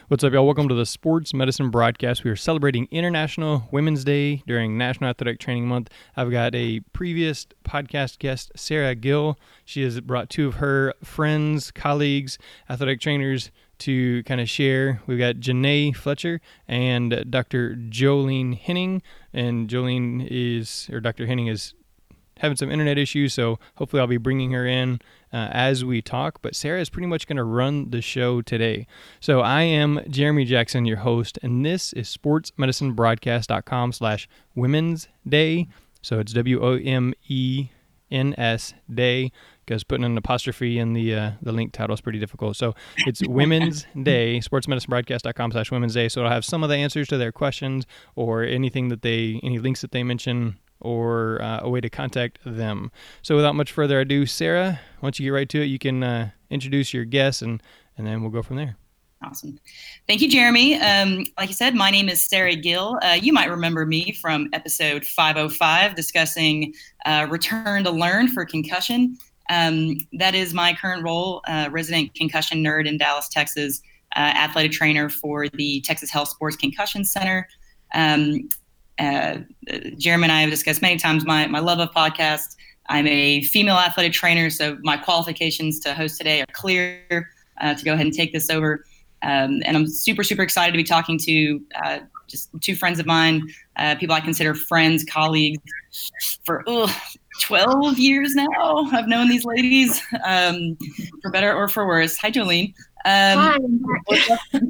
What's up, y'all? Welcome to the Sports Medicine Broadcast. We are celebrating International Women's Day during National Athletic Training Month. I've got a previous podcast guest, Sarah Gill. She has brought two of her friends, colleagues, athletic trainers to kind of share. We've got Janae Fletcher and Dr. Jolene Henning. And Dr. Henning is having some internet issues, so hopefully I'll be bringing her in as we talk. But Sarah is pretty much going to run the show today. So I am Jeremy Jackson, your host, and this is sportsmedicinebroadcast.com/Women's Day. So it's WOMENS Day, because putting an apostrophe in the link title is pretty difficult. So it's Women's Day, sportsmedicinebroadcast.com/Women's Day. So it'll have some of the answers to their questions or anything that any links that they mention, or a way to contact them. So without much further ado, Sarah, once you get right to it, you can introduce your guests, and then we'll go from there. Awesome. Thank you, Jeremy. Like you said, my name is Sarah Gill. You might remember me from episode 505 discussing return to learn for concussion. That is my current role, resident concussion nerd in Dallas, Texas, athletic trainer for the Texas Health Sports Concussion Center. Jeremy and I have discussed many times my love of podcasts. I'm a female athletic trainer, so my qualifications to host today are clear to go ahead and take this over. And I'm super, super excited to be talking to just two friends of mine, people I consider friends, colleagues for 12 years now. I've known these ladies for better or for worse. Hi, Jolene. Hi. So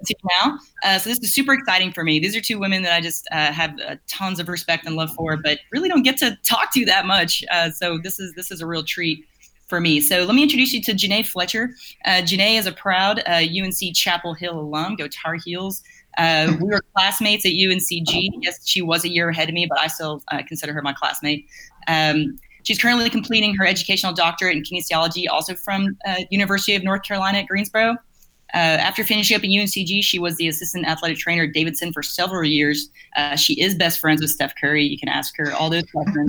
this is super exciting for me. These are two women that I just have tons of respect and love for, but really don't get to talk to that much. So this is a real treat for me. So let me introduce you to Janae Fletcher. Janae is a proud UNC Chapel Hill alum. Go Tar Heels. We were classmates at UNCG. Yes, she was a year ahead of me, but I still consider her my classmate. She's currently completing her educational doctorate in kinesiology, also from University of North Carolina at Greensboro. After finishing up at UNCG, she was the assistant athletic trainer at Davidson for several years. She is best friends with Steph Curry. You can ask her all those questions.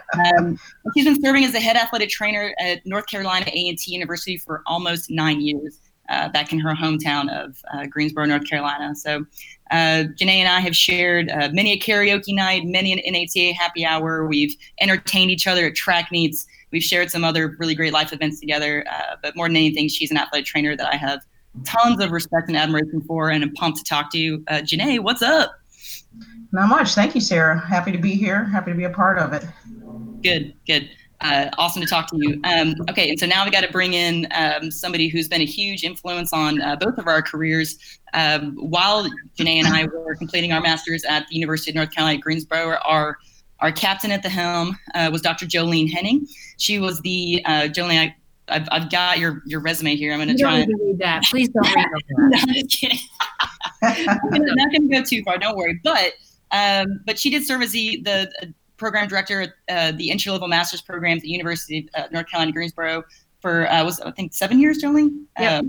She's been serving as the head athletic trainer at North Carolina A&T University for almost 9 years, back in her hometown of Greensboro, North Carolina. So Janae and I have shared many a karaoke night, many an NATA happy hour. We've entertained each other at track meets. We've shared some other really great life events together. But more than anything, she's an athletic trainer that I have tons of respect and admiration for, and I'm pumped to talk to you. Janae, what's up? Not much. Thank you, Sarah. Happy to be here. Happy to be a part of it. Good. Awesome to talk to you. Okay, and so now we got to bring in somebody who's been a huge influence on both of our careers. While Janae and I were completing our masters at the University of North Carolina at Greensboro, our captain at the helm was Dr. Jolene Henning. She was the Jolene. I've got your resume here. I'm going to try and read that. Please don't read that. No, I'm just kidding. I'm not going to go too far. Don't worry. But she did serve as the program director at the entry-level master's program at the University of North Carolina, Greensboro for, I think 7 years, Jolene? Yep.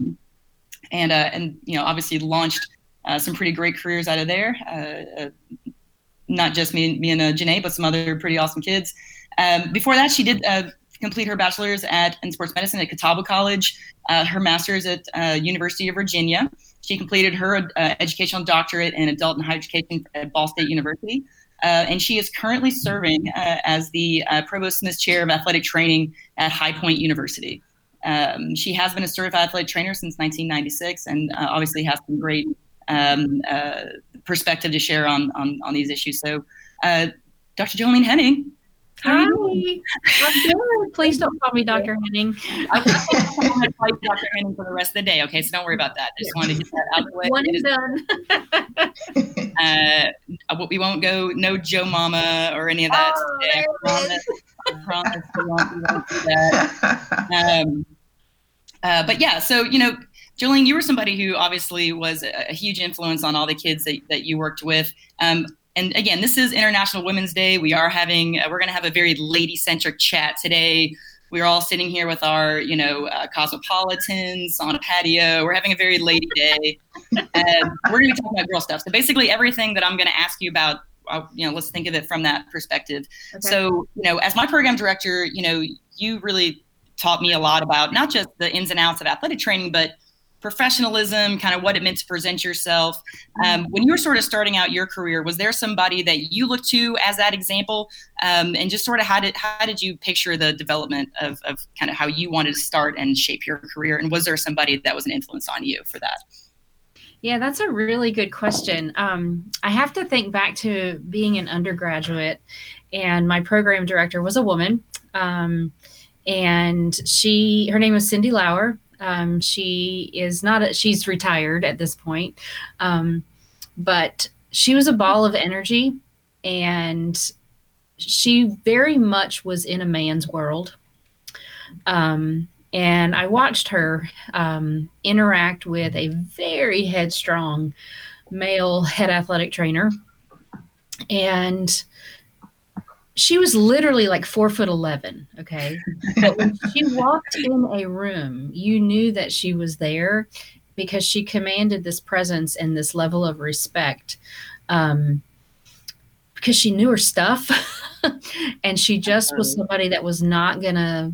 And obviously launched some pretty great careers out of there. Not just me and Janae, but some other pretty awesome kids. Before that, she did complete her bachelor's in sports medicine at Catawba College, her master's at University of Virginia. She completed her educational doctorate in adult and higher education at Ball State University. And she is currently serving as the Provost Smith Chair of Athletic Training at High Point University. She has been a certified athletic trainer since 1996, and obviously has some great perspective to share on these issues. So, Dr. Jolene Henning. Hi. I'm good. Please don't call me Dr. Henning. I'm going to call you Dr. Henning for the rest of the day, okay? So don't worry about that. I just wanted to get that out of the way. One and done. We won't go no Joe Mama or any of that today. I promise we won't do that. But yeah, so, Jolene, you were somebody who obviously was a huge influence on all the kids that you worked with. And again, this is International Women's Day. We're going to have a very lady-centric chat today. We're all sitting here with our, cosmopolitans on a patio. We're having a very lady day. And we're going to be talking about girl stuff. So basically everything that I'm going to ask you about, let's think of it from that perspective. Okay. So, as my program director, you really taught me a lot about not just the ins and outs of athletic training, but professionalism, kind of what it meant to present yourself. When you were sort of starting out your career, was there somebody that you looked to as that example? And just sort of how did you picture the development of kind of how you wanted to start and shape your career? And was there somebody that was an influence on you for that? Yeah, that's a really good question. I have to think back to being an undergraduate, and my program director was a woman, and her name was Cindy Lauer. She's retired at this point, but she was a ball of energy, and she very much was in a man's world. And I watched her interact with a very headstrong male head athletic trainer. And she was literally like 4'11", okay? But when she walked in a room, you knew that she was there because she commanded this presence and this level of respect because she knew her stuff. And she just was somebody that was not going to,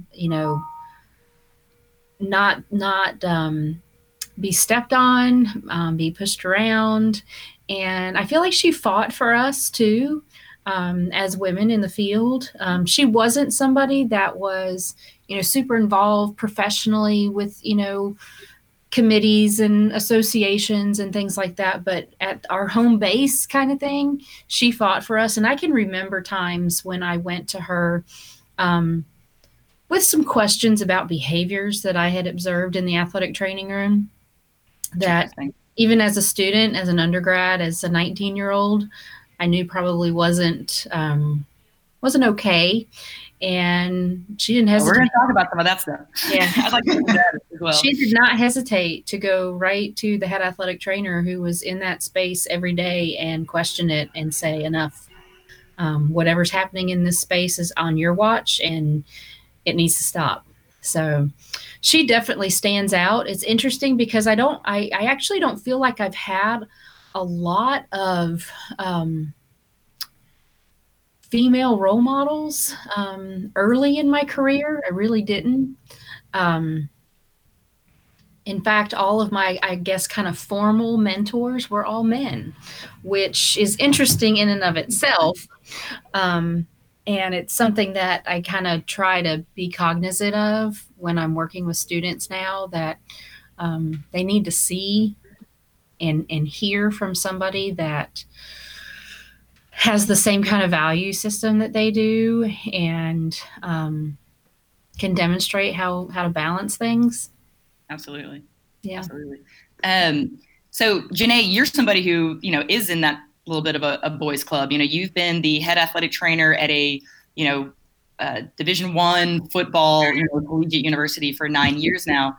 not be stepped on, be pushed around. And I feel like she fought for us too, as women in the field. She wasn't somebody that was, super involved professionally with, committees and associations and things like that. But at our home base kind of thing, she fought for us. And I can remember times when I went to her, with some questions about behaviors that I had observed in the athletic training room that even as a student, as an undergrad, as a 19-year-old, I knew probably wasn't okay. And she didn't hesitate. We're going to talk about some of that stuff. Yeah. I'd like to do that as well. She did not hesitate to go right to the head athletic trainer who was in that space every day and question it and say, enough. Whatever's happening in this space is on your watch, and it needs to stop. So she definitely stands out. It's interesting because I actually don't feel like I've had a lot of female role models early in my career. I really didn't. In fact, all of my, I guess, kind of formal mentors were all men, which is interesting in and of itself. And it's something that I kind of try to be cognizant of when I'm working with students now, that they need to see and hear from somebody that has the same kind of value system that they do, and can demonstrate how to balance things. Absolutely. Yeah. Absolutely. So Janae, you're somebody who, is in that little bit of a boys club. You've been the head athletic trainer at a, Division I football, collegiate university for 9 years now.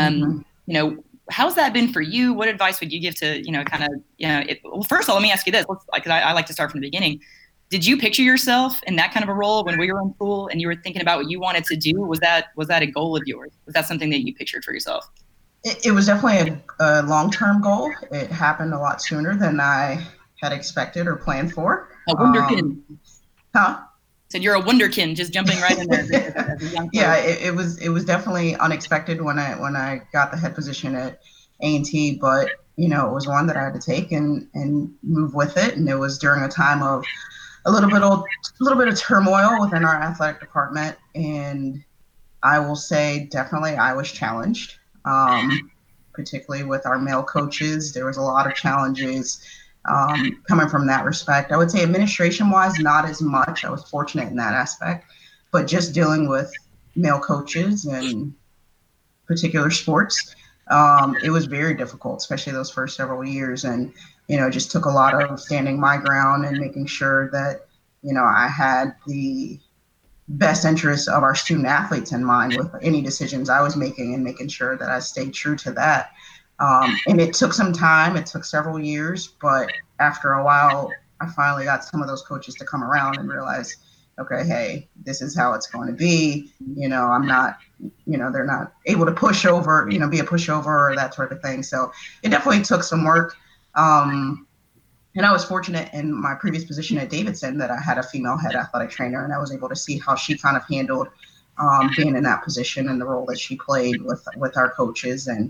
How's that been for you? What advice would you give to, well, first of all, let me ask you this, because I like to start from the beginning. Did you picture yourself in that kind of a role when we were in school and you were thinking about what you wanted to do? Was that a goal of yours? Was that something that you pictured for yourself? It was definitely a long-term goal. It happened a lot sooner than I had expected or planned for. A wunderkind. Huh? Said you're a wunderkind, just jumping right in there as a young Yeah, it was definitely unexpected when I got the head position at A&T, but it was one that I had to take and move with it. And it was during a time of a little bit of turmoil within our athletic department, and I will say definitely I was challenged, particularly with our male coaches. There was a lot of challenges coming from that respect. I would say administration-wise, not as much. I was fortunate in that aspect, but just dealing with male coaches in particular sports, it was very difficult, especially those first several years. And, it just took a lot of standing my ground and making sure that, I had the best interests of our student athletes in mind with any decisions I was making, and making sure that I stayed true to that. And it took some time. It took several years, but after a while, I finally got some of those coaches to come around and realize, okay, hey, this is how it's going to be. I'm not, they're not able to push over, be a pushover or that sort of thing. So it definitely took some work. And I was fortunate in my previous position at Davidson that I had a female head athletic trainer, and I was able to see how she kind of handled being in that position and the role that she played with our coaches. And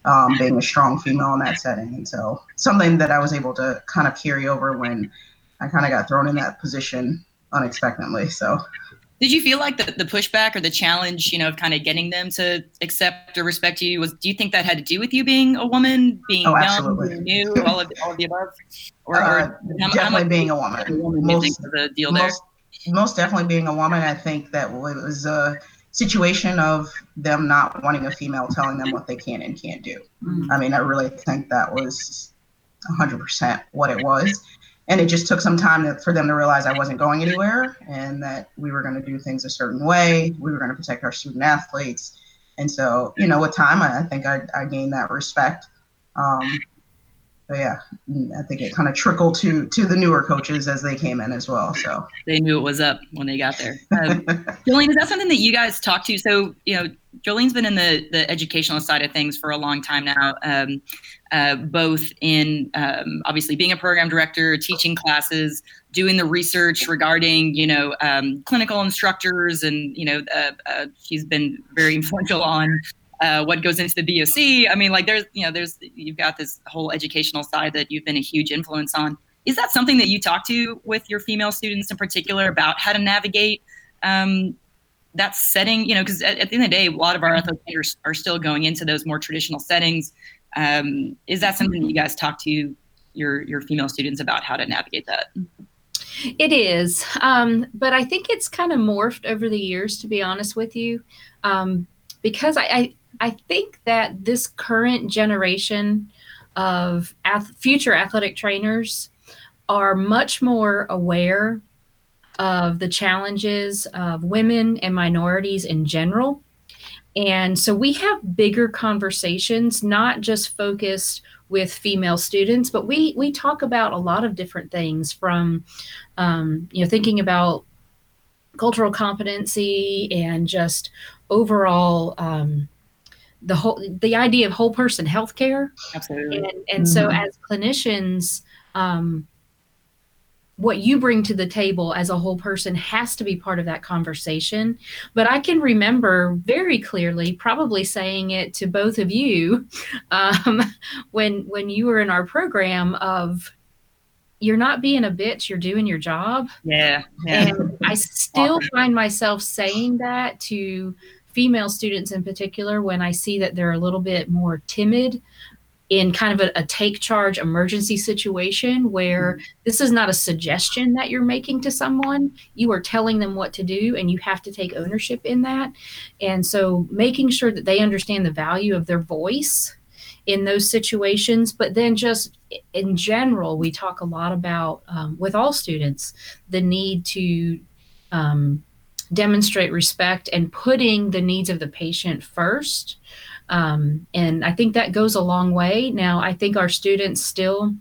being a strong female in that setting. And so something that I was able to kind of carry over when I kind of got thrown in that position unexpectedly. So did you feel like the pushback or the challenge, of kind of getting them to accept or respect you do you think that had to do with you being a woman, being young, being new, all of the above? Or definitely being a woman. Most definitely being a woman. I think that it was a situation of them not wanting a female telling them what they can and can't do. Mm-hmm. I mean, I really think that was 100% what it was. And it just took some time for them to realize I wasn't going anywhere and that we were going to do things a certain way. We were going to protect our student athletes. And so, with time, I think I gained that respect. But yeah, I think it kind of trickled to the newer coaches as they came in as well. So they knew it was up when they got there. Jolene, is that something that you guys talk to? So, Jolene's been in the educational side of things for a long time now, both in obviously being a program director, teaching classes, doing the research regarding, clinical instructors. And, she's been very influential on what goes into the BOC. I mean, like you've got this whole educational side that you've been a huge influence on. Is that something that you talk to with your female students in particular about how to navigate that setting? Because at the end of the day, a lot of our athletes are still going into those more traditional settings. Is that something that you guys talk to your female students about, how to navigate that? It is. But I think it's kind of morphed over the years, to be honest with you, because I think that this current generation of future athletic trainers are much more aware of the challenges of women and minorities in general. And so we have bigger conversations, not just focused with female students, but we talk about a lot of different things from, thinking about cultural competency and just overall, the idea of whole person healthcare. Absolutely. And so as clinicians, what you bring to the table as a whole person has to be part of that conversation. But I can remember very clearly, probably saying it to both of you, when you were in our program of, you're not being a bitch, you're doing your job. Yeah. And I still find myself saying that to female students in particular when I see that they're a little bit more timid in kind of a take charge emergency situation where this is not a suggestion that you're making to someone. You are telling them what to do and you have to take ownership in that. And so making sure that they understand the value of their voice in those situations. But then just in general, we talk a lot about, with all students, the need to demonstrate respect and putting the needs of the patient first. And I think that goes a long way. Now, I think our students still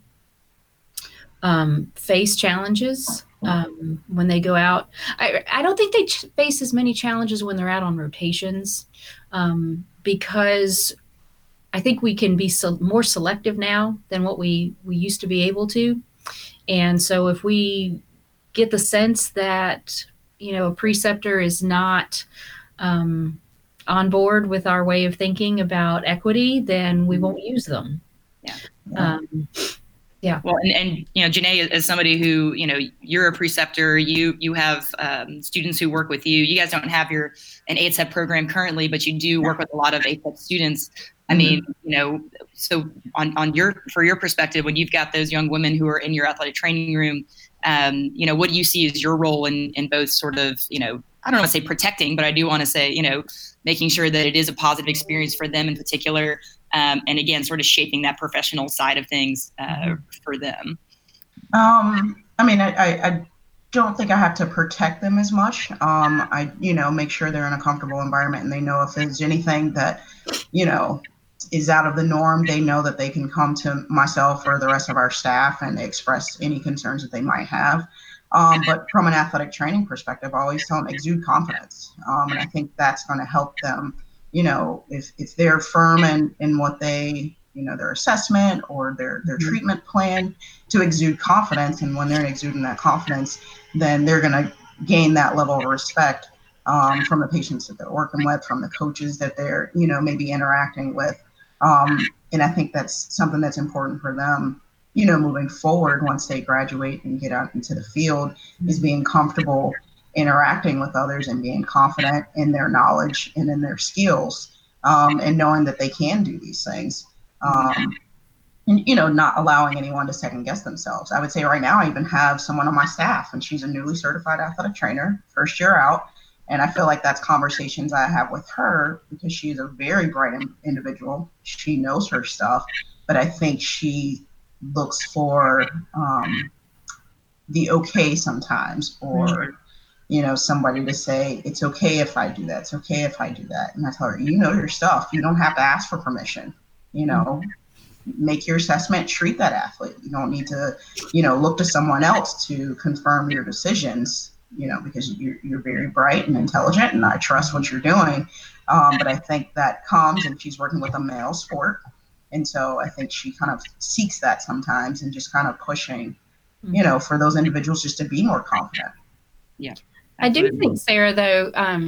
face challenges when they go out. I don't think they face as many challenges when they're out on rotations because I think we can be more selective now than what we used to be able to. And so if we get the sense that, a preceptor is not on board with our way of thinking about equity, then we won't use them. Yeah. Well, and Janae, as somebody who, you're a preceptor, you have students who work with you. You guys don't have an ATEP program currently, but you do work with a lot of ATEP students. I mean, so for your perspective, when you've got those young women who are in your athletic training room, what do you see as your role in both sort of, I don't want to say protecting, but I do want to say, making sure that it is a positive experience for them in particular. And again, sort of shaping that professional side of things for them. I don't think I have to protect them as much. I make sure they're in a comfortable environment and they know if there's anything that, is out of the norm, they know that they can come to myself or the rest of our staff and express any concerns that they might have. But from an athletic training perspective, I always tell them exude confidence. And I think that's going to help them, if they're firm in what they, their assessment or their treatment plan, to exude confidence. And when they're exuding that confidence, then they're going to gain that level of respect from the patients that they're working with, from the coaches that they're, maybe interacting with. And I think that's something that's important for them, moving forward once they graduate and get out into the field, is being comfortable interacting with others and being confident in their knowledge and in their skills, and knowing that they can do these things. And, not allowing anyone to second guess themselves. I would say right now I even have someone on my staff, and she's a newly certified athletic trainer, first year out. And I feel like that's conversations I have with her, because she is a very bright individual. She knows her stuff, but I think she looks for the okay sometimes, or, somebody to say, it's okay if I do that. It's okay if I do that. And I tell her, you know your stuff. You don't have to ask for permission, make your assessment, treat that athlete. You don't need to, look to someone else to confirm your decisions, because you're very bright and intelligent, and I trust what you're doing. But I think that comes, and she's working with a male sport. And so I think she kind of seeks that sometimes, and just kind of pushing, for those individuals just to be more confident. Yeah. I do think, Sarah, though,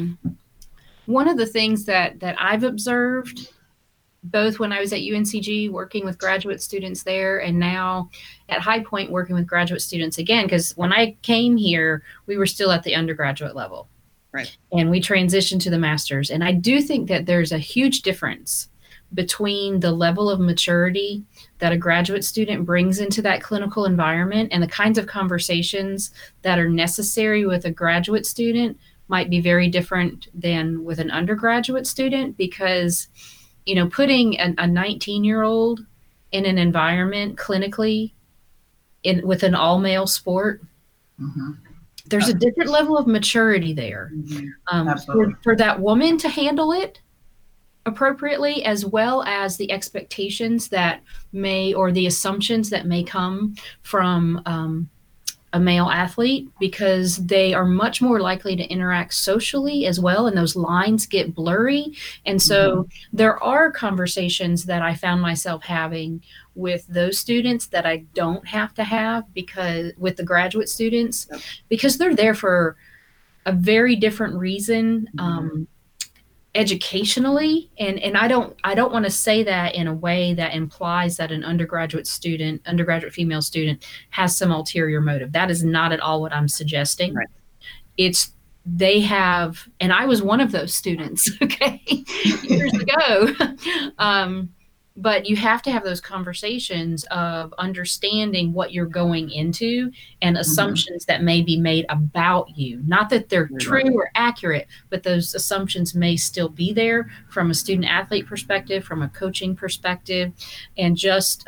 one of the things that I've observed, both when I was at UNCG working with graduate students there, and now at High Point working with graduate students again, because when I came here, we were still at the undergraduate level. Right. And we transitioned to the master's. And I do think that there's a huge difference between the level of maturity that a graduate student brings into that clinical environment, and the kinds of conversations that are necessary with a graduate student might be very different than with an undergraduate student, because putting a 19-year-old in an environment clinically with an all-male sport, there's a different level of maturity there. For that woman to handle it appropriately, as well as the expectations that or the assumptions that may come from a male athlete, because they are much more likely to interact socially as well, and those lines get blurry. And so there are conversations that I found myself having with those students that I don't have to have with the graduate students, because they're there for a very different reason, educationally. And I don't want to say that in a way that implies that an undergraduate female student has some ulterior motive. That is not at all what I'm suggesting. Right. They have, and I was one of those students, okay, years ago. But you have to have those conversations of understanding what you're going into, and assumptions that may be made about you. Not that they're true or accurate, but those assumptions may still be there from a student athlete perspective, from a coaching perspective, and just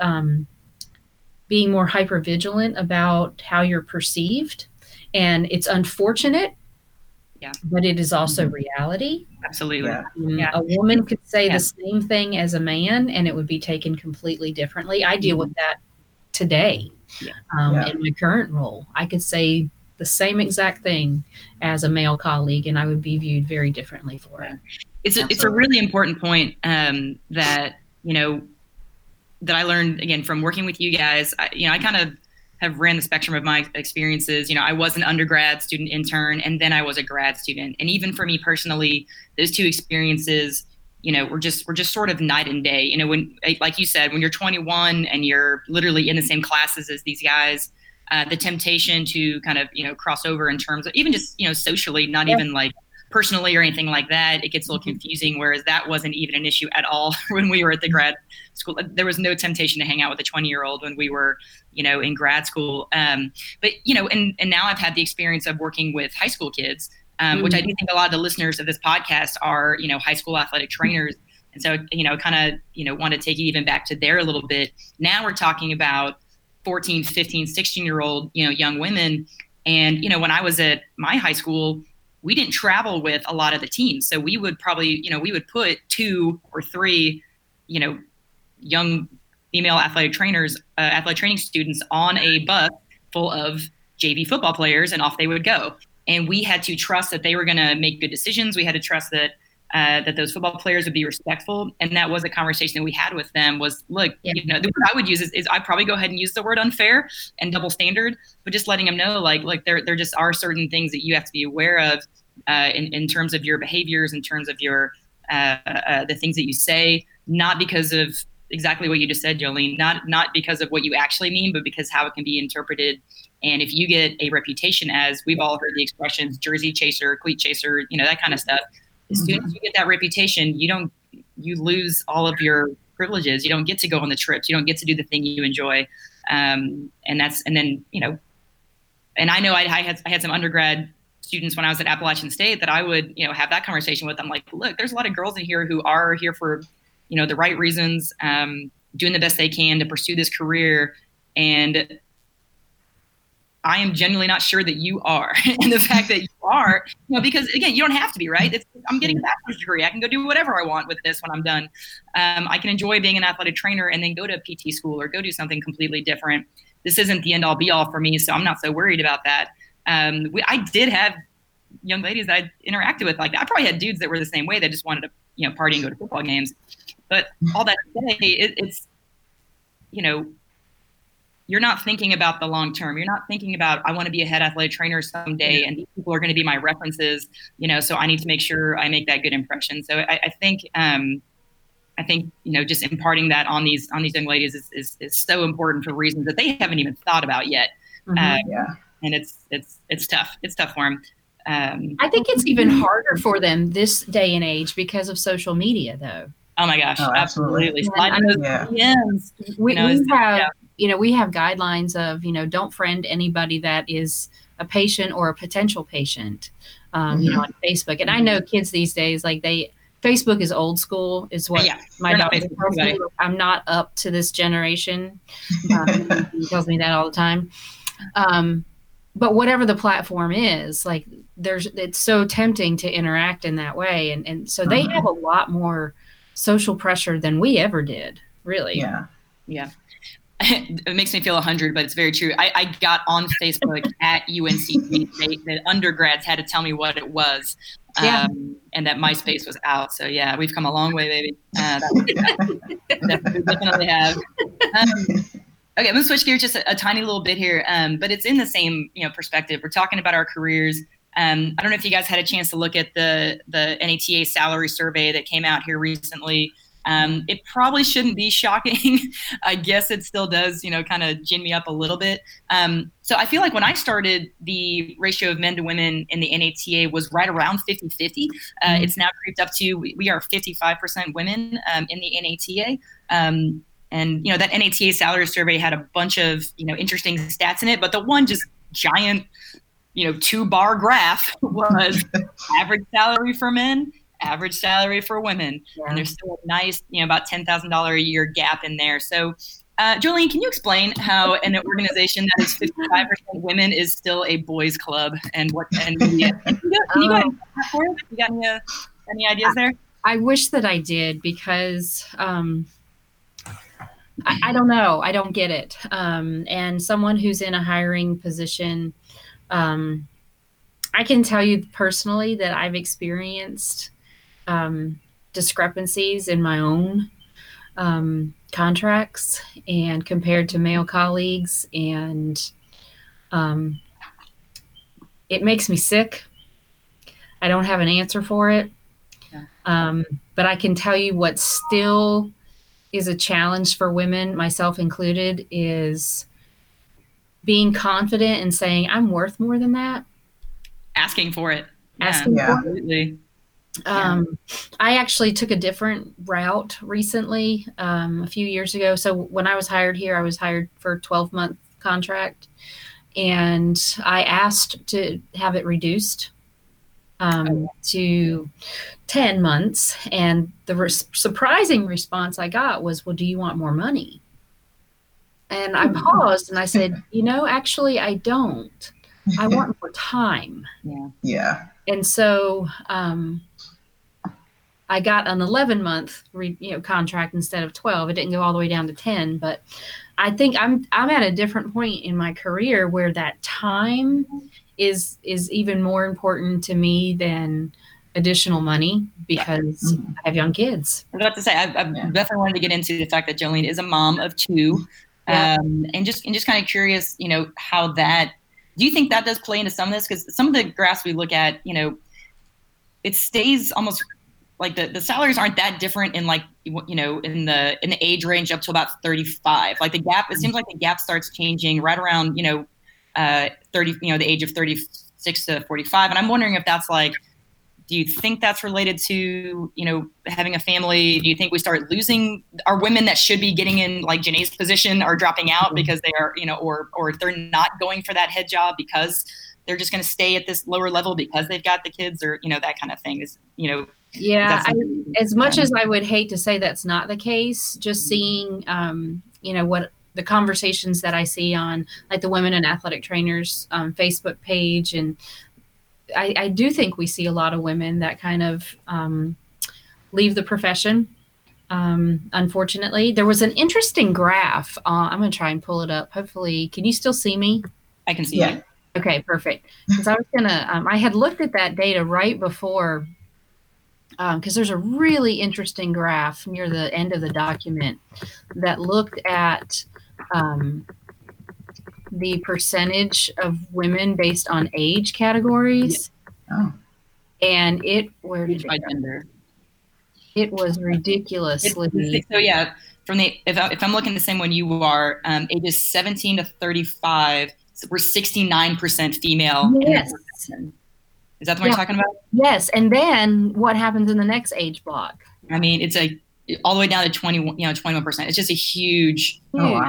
being more hyper vigilant about how you're perceived. And it's unfortunate, but it is also reality. Absolutely. A woman could say the same thing as a man, and it would be taken completely differently. I deal with that today in my current role. I could say the same exact thing as a male colleague, and I would be viewed very differently for it. It's a really important point that that I learned, again, from working with you guys. I kind of have ran the spectrum of my experiences. I was an undergrad student intern, and then I was a grad student. And even for me personally, those two experiences, were just sort of night and day. When, like you said, when you're 21 and you're literally in the same classes as these guys, the temptation to kind of, cross over in terms of even just, socially, not even like personally or anything like that, it gets a little confusing, whereas that wasn't even an issue at all when we were at the grad school. There was no temptation to hang out with a 20-year-old when we were, in grad school. But, and now I've had the experience of working with high school kids, which I do think a lot of the listeners of this podcast are, high school athletic trainers. And so, kind of, want to take it even back to there a little bit. Now we're talking about 14, 15, 16-year-old, young women. And, when I was at my high school, we didn't travel with a lot of the teams. So we would probably, we would put 2 or 3, young female athletic trainers, athletic training students on a bus full of JV football players, and off they would go. And we had to trust that they were going to make good decisions. We had to trust that that those football players would be respectful. And that was a conversation that we had with them was, look, the word I would use is I'd probably go ahead and use the word unfair and double standard, but just letting them know, like there just are certain things that you have to be aware of in terms of your behaviors, in terms of your the things that you say. not because of exactly what you just said, Jolene, not because of what you actually mean, but because how it can be interpreted. And if you get a reputation as, we've all heard the expressions, jersey chaser, cleat chaser, that kind of stuff. As soon as you get that reputation, you lose all of your privileges. You don't get to go on the trips. You don't get to do the thing you enjoy. And then, and I know I had some undergrad students when I was at Appalachian State that I would, have that conversation with. I'm like, look, there's a lot of girls in here who are here for, the right reasons, doing the best they can to pursue this career. And I am genuinely not sure that you are. And the fact that you are, because again, you don't have to be, right? I'm getting a bachelor's degree. I can go do whatever I want with this when I'm done. I can enjoy being an athletic trainer and then go to a PT school or go do something completely different. This isn't the end all be all for me, so I'm not so worried about that. I did have young ladies that I interacted with like that. I probably had dudes that were the same way. They just wanted to, party and go to football games. But all that to say, it's, you're not thinking about the long term. You're not thinking about, I want to be a head athletic trainer someday, and these people are going to be my references, so I need to make sure I make that good impression. So I think, just imparting that on these young ladies is so important for reasons that they haven't even thought about yet. And it's tough. It's tough for them. I think it's even harder for them this day and age because of social media, though. Oh my gosh, absolutely. We have guidelines of, don't friend anybody that is a patient or a potential patient, on Facebook. And I know kids these days, Facebook is old school, is what my daughter tells me. I'm not up to this generation. He tells me that all the time. But whatever the platform is, it's so tempting to interact in that way. And so they have a lot more social pressure than we ever did, really. Yeah. It makes me feel 100, but it's very true. I got on Facebook at UNC. The undergrads had to tell me what it was, and that MySpace was out. So yeah, we've come a long way, baby. Definitely have. Okay, I'm gonna switch gears just a tiny little bit here, but it's in the same perspective. We're talking about our careers. I don't know if you guys had a chance to look at the NATA salary survey that came out here recently. It probably shouldn't be shocking. I guess it still does, kind of gin me up a little bit. So I feel like when I started, the ratio of men to women in the NATA was right around 50-50. It's now creeped up to, we are 55% women in the NATA. And, that NATA salary survey had a bunch of, interesting stats in it, but the one just giant, 2-bar graph was average salary for men, average salary for women. And there's still a nice, about $10,000 a year gap in there. So, Jolene, can you explain how an organization that is 55% women is still a boys club, and what? And can you go ahead and for it? You got any ideas there? I wish that I did, because I don't know. I don't get it. And someone who's in a hiring position, I can tell you personally that I've experienced discrepancies in my own contracts and compared to male colleagues, and it makes me sick. I don't have an answer for it, but I can tell you what still is a challenge for women, myself included, is being confident and saying, I'm worth more than that. Asking for it. Absolutely. I actually took a different route recently, a few years ago. So when I was hired here, I was hired for a 12-month contract, and I asked to have it reduced to 10 months. And the surprising response I got was, well, do you want more money? And I paused and I said, actually, I don't. I want more time. Yeah. And so I got an 11-month contract instead of 12. It didn't go all the way down to 10, but I think I'm at a different point in my career where that time is even more important to me than additional money, because I have young kids. I was about to say, I've definitely wanted to get into the fact that Jolene is a mom of 2, and just kind of curious, how that. Do you think that does play into some of this? Because some of the graphs we look at, it stays almost like the salaries aren't that different in like, you know, in the age range up to about 35. Like the gap, it seems like the gap starts changing right around, you know, 30, you know, the age of 36 to 45. And I'm wondering if that's like, do you think that's related to, you know, having a family? Do you think we start losing our women that should be getting in like Janae's position are dropping out because they are, you know, or they're not going for that head job because they're just going to stay at this lower level because they've got the kids, or, you know, that kind of thing is, you know. Yeah. As much as I would hate to say that's not the case, just seeing, you know, what the conversations that I see on like the Women in Athletic Trainers Facebook page, and I do think we see a lot of women that kind of leave the profession. Unfortunately, there was an interesting graph. I'm going to try and pull it up. Hopefully, can you still see me? I can see you. Okay, perfect. Because I was going to, I had looked at that data right before, because there's a really interesting graph near the end of the document that looked at the percentage of women based on age categories. Oh. And where did it go? It was ridiculously. So yeah, from if I'm looking the same one you are, ages 17 to 35, we're 69% female. Yes. Is that the one you're talking about? Yes. And then what happens in the next age block? I mean, it's all the way down to 21%. It's just a huge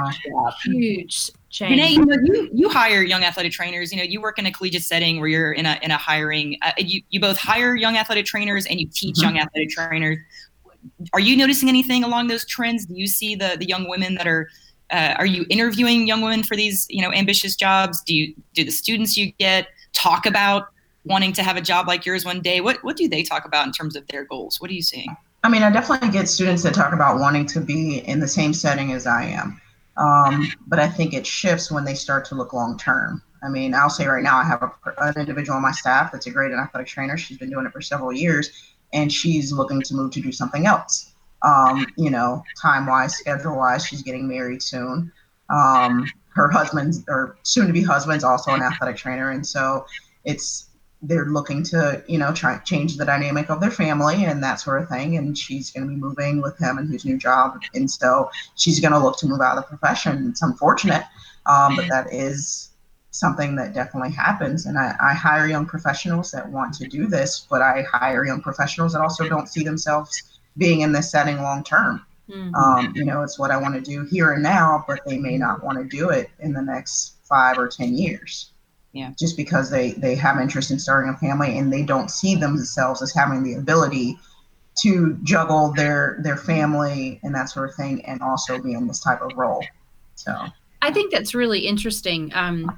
huge change. Renee, you know, you hire young athletic trainers. You know, you work in a collegiate setting where you're in a hiring. You both hire young athletic trainers and you teach young athletic trainers. Are you noticing anything along those trends? Do you see the young women that are you interviewing young women for these, you know, ambitious jobs? Do the students you get talk about wanting to have a job like yours one day? What do they talk about in terms of their goals? What are you seeing? I mean, I definitely get students that talk about wanting to be in the same setting as I am. But I think it shifts when they start to look long term. I mean, I'll say right now, I have an individual on my staff that's a great athletic trainer. She's been doing it for several years, and she's looking to move to do something else. You know, time-wise, schedule-wise, she's getting married soon. Her husband's, or soon-to-be husband's, also an athletic trainer, and so they're looking to, you know, try change the dynamic of their family and that sort of thing. And she's going to be moving with him in his new job. And so she's going to look to move out of the profession. It's unfortunate, but that is something that definitely happens. And I hire young professionals that want to do this, but I hire young professionals that also don't see themselves being in this setting long term. You know, it's what I want to do here and now, but they may not want to do it in the next 5 or 10 years. Yeah. Just because they have interest in starting a family and they don't see themselves as having the ability to juggle their family and that sort of thing and also be in this type of role. So I think that's really interesting.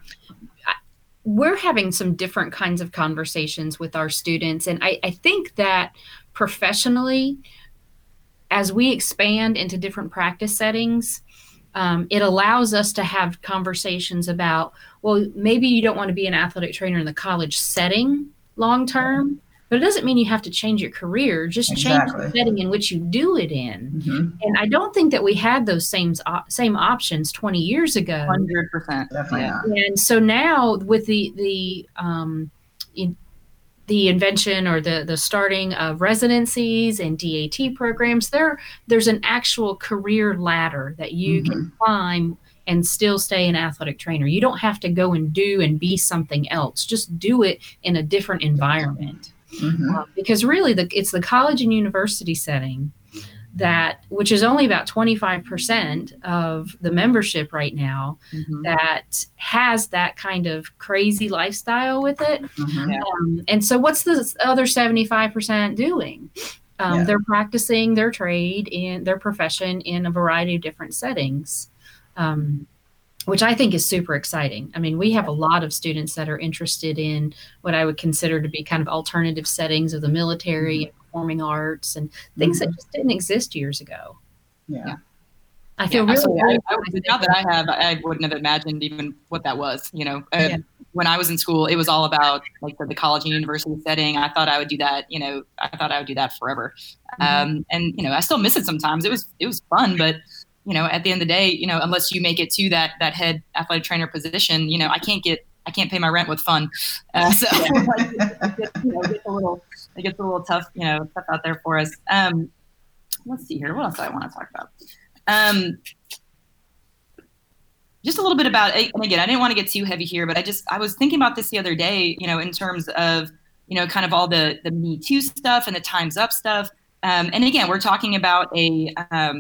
We're having some different kinds of conversations with our students. And I think that professionally, as we expand into different practice settings, it allows us to have conversations about, well, maybe you don't want to be an athletic trainer in the college setting long term, but it doesn't mean you have to change your career. Just change the setting in which you do it in. And I don't think that we had those same options 20 years ago. 100%. Definitely not. And so now with the invention or the starting of residencies and DAT programs, there's an actual career ladder that you can climb and still stay an athletic trainer. You don't have to go and do and be something else. Just do it in a different environment. Because really it's the college and university setting which is only about 25% of the membership right now, that has that kind of crazy lifestyle with it. And so what's the other 75% doing? They're practicing their trade in their profession in a variety of different settings, which I think is super exciting. I mean, we have a lot of students that are interested in what I would consider to be kind of alternative settings of the military and performing arts and things that just didn't exist years ago. I feel really the job that I have, I wouldn't have imagined even what that was. You know, when I was in school, it was all about like the college and university setting. I thought I would do that. You know, I thought I would do that forever. And you know, I still miss it sometimes. It was fun, but you know, at the end of the day, you know, unless you make it to that head athletic trainer position, you know, I can't get I can't pay my rent with fun. So like, it gets a little tough, tough out there for us. Let's see here. What else do I want to talk about? Just a little bit about, and again, I didn't want to get too heavy here, but I was thinking about this the other day, in terms of, kind of all the Me Too stuff and the Time's Up stuff. And again, we're talking about a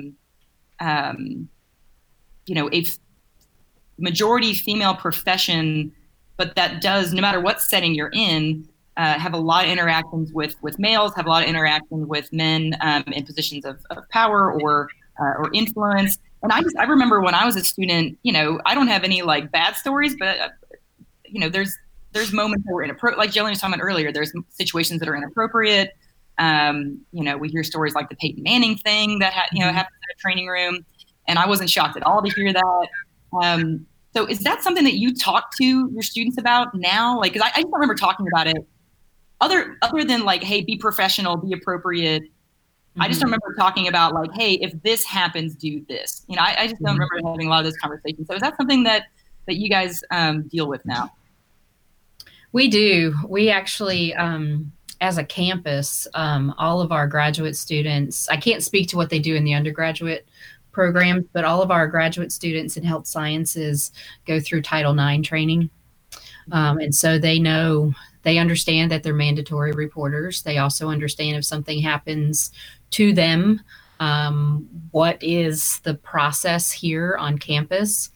majority female profession, but that does, no matter what setting you're in, have a lot of interactions with males, have a lot of interactions with men in positions of power or influence. And I remember when I was a student, I don't have any like bad stories, but there's moments that were inappropriate. Like Jillian was talking about earlier, there's situations that are inappropriate. We hear stories like the Peyton Manning thing that happens in a training room, and I wasn't shocked at all to hear that. So is that something that you talk to your students about now? Like, because I just remember talking about it other than like, hey, be professional, be appropriate. I just remember talking about like, hey, if this happens, do this. I just don't remember having a lot of those conversations. So is that something that you guys deal with now? We do. We actually, as a campus, all of our graduate students, I can't speak to what they do in the undergraduate programs, but all of our graduate students in health sciences go through Title IX training. And so they understand that they're mandatory reporters. They also understand if something happens to them, what is the process here on campus.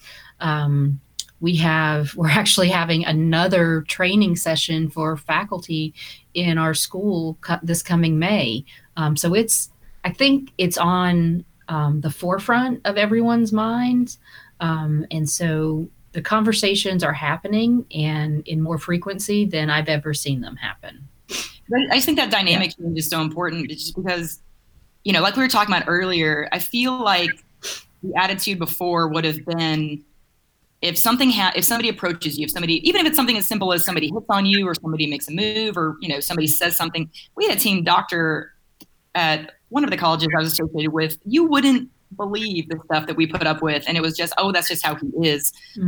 We're actually having another training session for faculty in our school this coming May. So I think it's on the forefront of everyone's minds. And so the conversations are happening and in more frequency than I've ever seen them happen. I just think that dynamic change is so important, just because, like we were talking about earlier, I feel like the attitude before would have been, if somebody approaches you, even if it's something as simple as somebody hits on you or somebody makes a move or, somebody says something. We had a team doctor at one of the colleges I was associated with. You wouldn't believe the stuff that we put up with. And it was just, that's just how he is.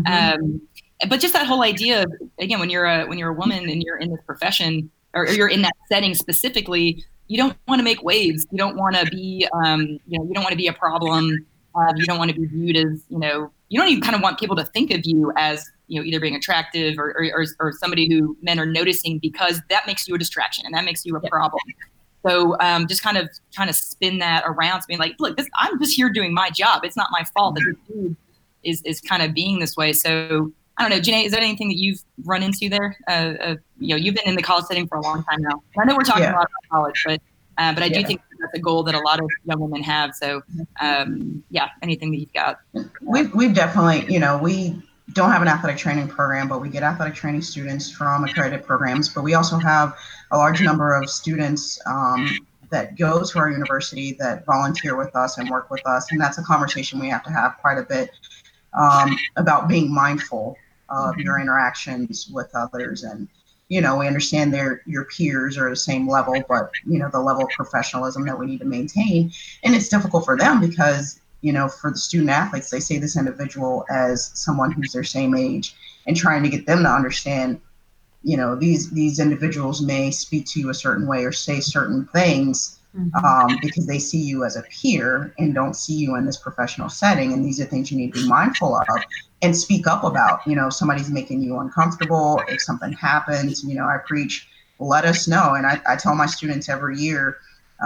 But just that whole idea of, again, when you're a woman and you're in this profession or you're in that setting specifically, you don't want to make waves. You don't want to be, you don't want to be a problem. You don't want to be viewed as, you don't even kind of want people to think of you as, either being attractive or somebody who men are noticing, because that makes you a distraction and that makes you a problem. So just kind of trying to spin that around to being like, look, I'm just here doing my job. It's not my fault that this dude is kind of being this way. So I don't know, Janae, is there anything that you've run into there? You've been in the college setting for a long time now. I know we're talking a lot about college, but I do think that's a goal that a lot of young women have. So anything that you've got. We've definitely, we don't have an athletic training program, but we get athletic training students from accredited programs. But we also have a large number of students that go to our university that volunteer with us and work with us. And that's a conversation we have to have quite a bit about being mindful of your interactions with others. And, we understand your peers are the same level, but, the level of professionalism that we need to maintain. And it's difficult for them because, for the student athletes, they see this individual as someone who's their same age, and trying to get them to understand, these individuals may speak to you a certain way or say certain things because they see you as a peer and don't see you in this professional setting. And these are things you need to be mindful of and speak up about. If somebody's making you uncomfortable, if something happens, I preach, let us know. And I tell my students every year,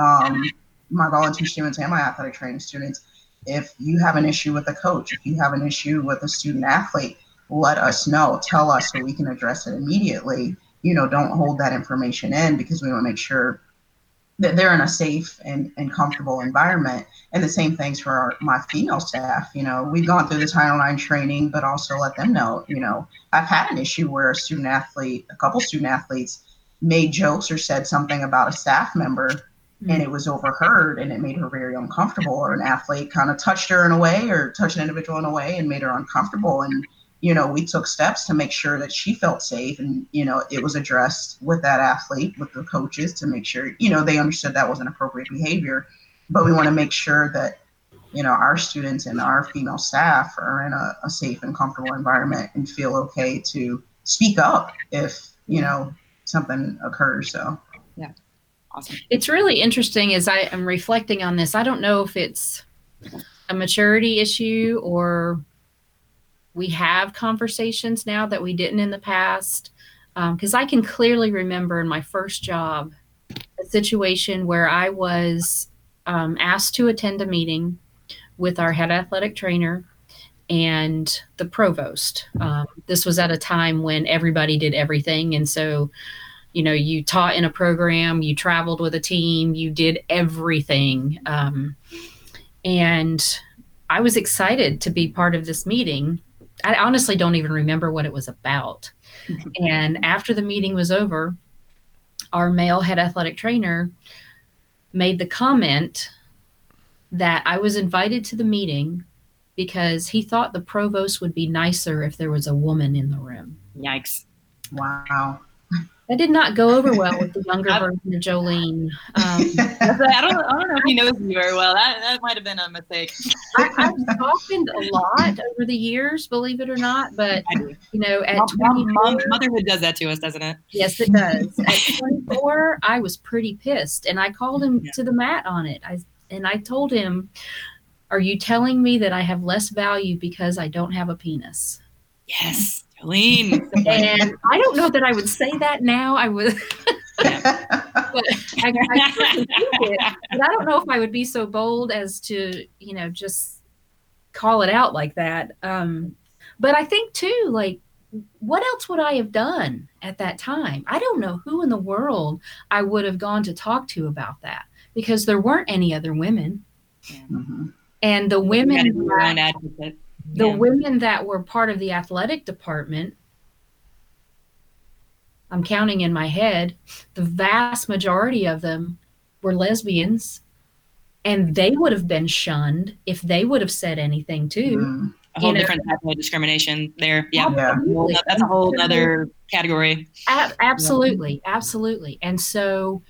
my volunteer students and my athletic training students, if you have an issue with a coach, if you have an issue with a student athlete, let us know, tell us so we can address it immediately. Don't hold that information in, because we want to make sure that they're in a safe and comfortable environment. And the same things for my female staff. We've gone through the Title IX training, but also let them know, I've had an issue where a couple student athletes made jokes or said something about a staff member, and it was overheard and it made her very uncomfortable, or an athlete kind of touched her in a way or touched an individual in a way and made her uncomfortable. And, we took steps to make sure that she felt safe, and, it was addressed with that athlete, with the coaches, to make sure, they understood that wasn't appropriate behavior. But we want to make sure that, our students and our female staff are in a safe and comfortable environment and feel okay to speak up if, something occurs. So. Yeah. Awesome. It's really interesting as I am reflecting on this. I don't know if it's a maturity issue or we have conversations now that we didn't in the past. Because I can clearly remember in my first job, a situation where I was asked to attend a meeting with our head athletic trainer and the provost. This was at a time when everybody did everything. And so, you taught in a program, you traveled with a team, you did everything. And I was excited to be part of this meeting. I honestly don't even remember what it was about. And after the meeting was over, our male head athletic trainer made the comment that I was invited to the meeting because he thought the provost would be nicer if there was a woman in the room. Yikes. Wow. That did not go over well with the younger version of Jolene. I don't know if he knows you very well. That might have been a mistake. I've softened a lot over the years, believe it or not. But, at 24, motherhood does that to us, doesn't it? Yes, it does. At 24, I was pretty pissed, and I called him to the mat on it. I told him, "Are you telling me that I have less value because I don't have a penis?" Yes. Jolene. And I don't know that I would say that now. I would, but I don't know if I would be so bold as to, just call it out like that. But I think too, like, what else would I have done at that time? I don't know who in the world I would have gone to talk to about that because there weren't any other women. Mm-hmm. And the women, women that were part of the athletic department, I'm counting in my head, the vast majority of them were lesbians, and they would have been shunned if they would have said anything too. Mm. A whole different type of discrimination there. Yeah. Absolutely. That's a whole other category. Absolutely. Absolutely. And so,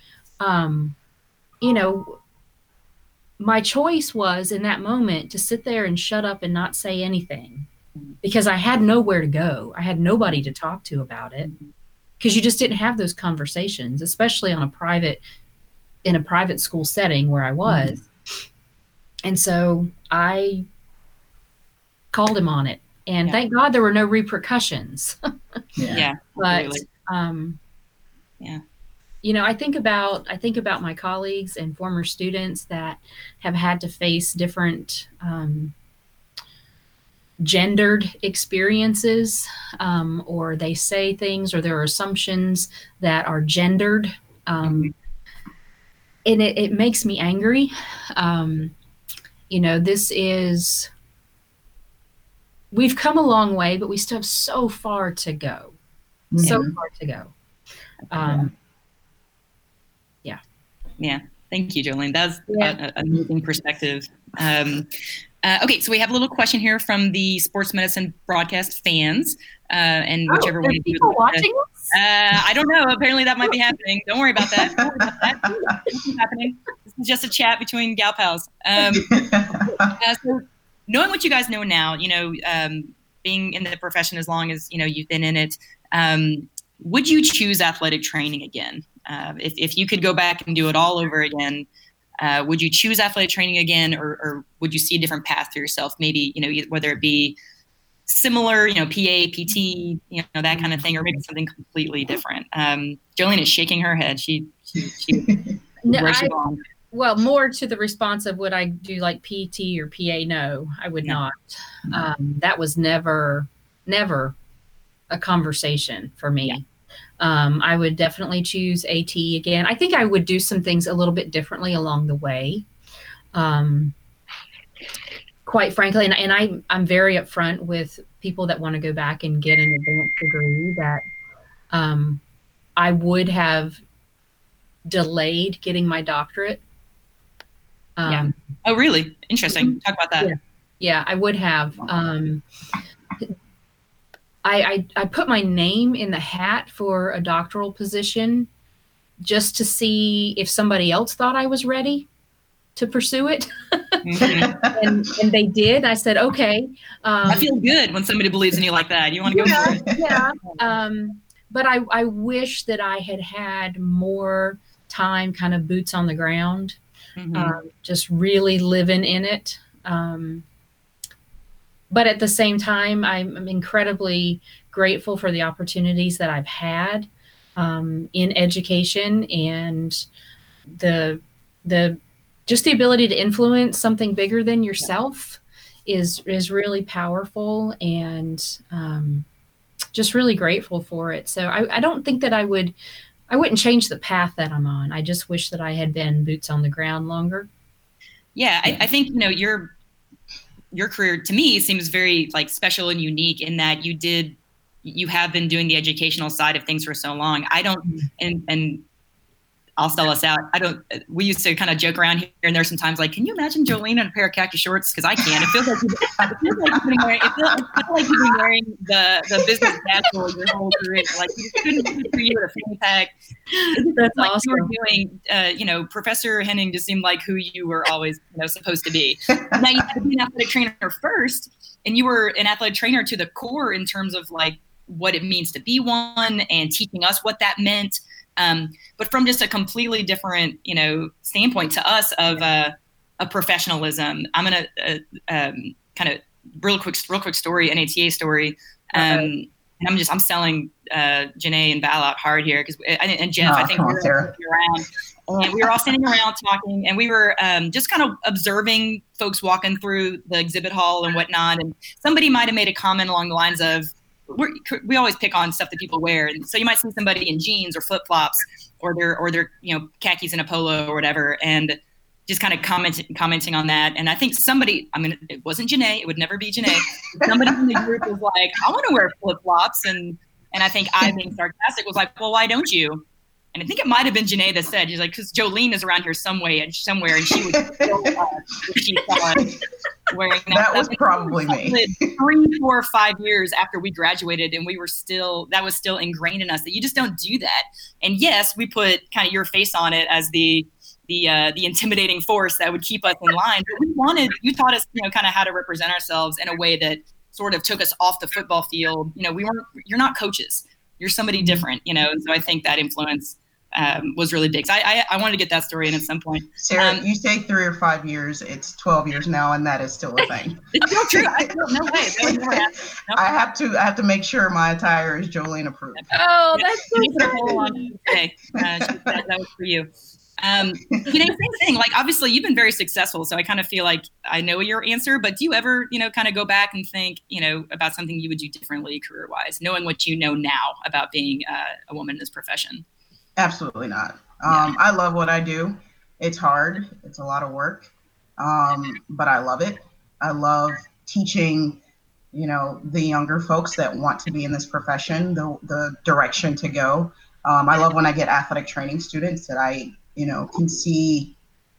my choice was in that moment to sit there and shut up and not say anything because I had nowhere to go. I had nobody to talk to about it because you just didn't have those conversations, especially in a private school setting where I was. Mm-hmm. And so I called him on it, and thank God there were no repercussions. Yeah. But, yeah. I think about my colleagues and former students that have had to face different gendered experiences, or they say things or there are assumptions that are gendered. And it makes me angry. We've come a long way, but we still have so far to go. Mm-hmm. So far to go. Yeah. Thank you, Jolene. That's an amazing perspective. Okay, so we have a little question here from the Sports Medicine Broadcast fans, and whichever one of you. People watching us? I don't know. Apparently, that might be happening. Don't worry about that. This is happening. This is just a chat between gal pals. So, knowing what you guys know now, being in the profession as long as you've been in it, would you choose athletic training again? If you could go back and do it all over again, would you choose athletic training again, or would you see a different path for yourself? Maybe, whether it be similar, PA, PT, that kind of thing, or maybe something completely different. Jolene is shaking her head. She well, more to the response of would I do like PT or PA? No, I would not. That was never a conversation for me. Yeah. I would definitely choose AT again. I think I would do some things a little bit differently along the way. Quite frankly, and I'm very upfront with people that want to go back and get an advanced degree that I would have delayed getting my doctorate. Oh, really? Interesting. Talk about that. Yeah, I would have. I put my name in the hat for a doctoral position just to see if somebody else thought I was ready. to pursue it. Mhm. and they did. I said, okay. I feel good when somebody believes in you like that. You want to go for it? Yeah. But I wish that I had had more time, kind of boots on the ground, just really living in it. But at the same time, I'm incredibly grateful for the opportunities that I've had in education, and the just the ability to influence something bigger than yourself is really powerful, and just really grateful for it. So I don't think that I wouldn't change the path that I'm on. I just wish that I had been boots on the ground longer. Yeah, I think, your career to me seems very like special and unique in that you have been doing the educational side of things for so long. I don't, and I'll sell us out. We used to kind of joke around here and there sometimes, like, can you imagine Jolene in a pair of khaki shorts? Because I can. It feels like you've been wearing the business casual your whole career. Like, you couldn't do it for you at a fanny pack. That's like awesome. you were doing, Professor Henning just seemed like who you were always, supposed to be. Now you had to be an athletic trainer first, and you were an athletic trainer to the core in terms of like what it means to be one and teaching us what that meant. But from just a completely different, standpoint to us of a professionalism. I'm gonna kind of real quick story, NATA story. And I'm selling Janae and Val out hard here and Jeff. I think we were around, and we were all sitting around talking, and we were just kind of observing folks walking through the exhibit hall and whatnot. And somebody might have made a comment along the lines of, we always pick on stuff that people wear, and so you might see somebody in jeans or flip flops, or they're khakis and a polo or whatever, and just kind of commenting on that. And I think somebody, it wasn't Janae, it would never be Janae. Somebody in the group was like, I want to wear flip flops, and I think I, being sarcastic, was like, well, why don't you? And I think it might have been Janae that said, she's like, because Jolene is around here somewhere, and she would still if she saw it wearing that. That was probably me. 3, 4, 5 years after we graduated, and that was still ingrained in us that you just don't do that. And yes, we put kind of your face on it as the intimidating force that would keep us in line. But you taught us, kind of how to represent ourselves in a way that sort of took us off the football field. You're not coaches. You're somebody different, and so I think that influence was really big. So I wanted to get that story in at some point. Sarah, you say 3 or 5 years. It's 12 years now, and that is still a thing. It's still true. No way. Nope. I have to make sure my attire is Jolene approved. Oh, that's so okay. That was for you. Same thing. Like, obviously, you've been very successful, so I kind of feel like I know your answer. But do you ever, kind of go back and think, about something you would do differently career-wise, knowing what you know now about being a woman in this profession? Absolutely not. I love what I do. It's hard. It's a lot of work, but I love it. I love teaching, the younger folks that want to be in this profession, the direction to go. I love when I get athletic training students that I, can see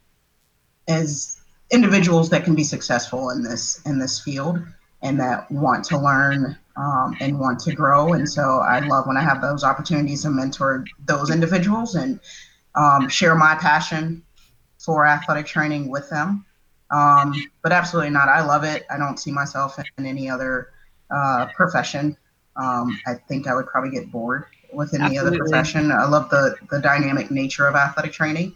as individuals that can be successful in this field and that want to learn and want to grow. And so I love when I have those opportunities to mentor those individuals and share my passion for athletic training with them. But absolutely not. I love it. I don't see myself in any other profession. I think I would probably get bored with any other profession. I love the dynamic nature of athletic training.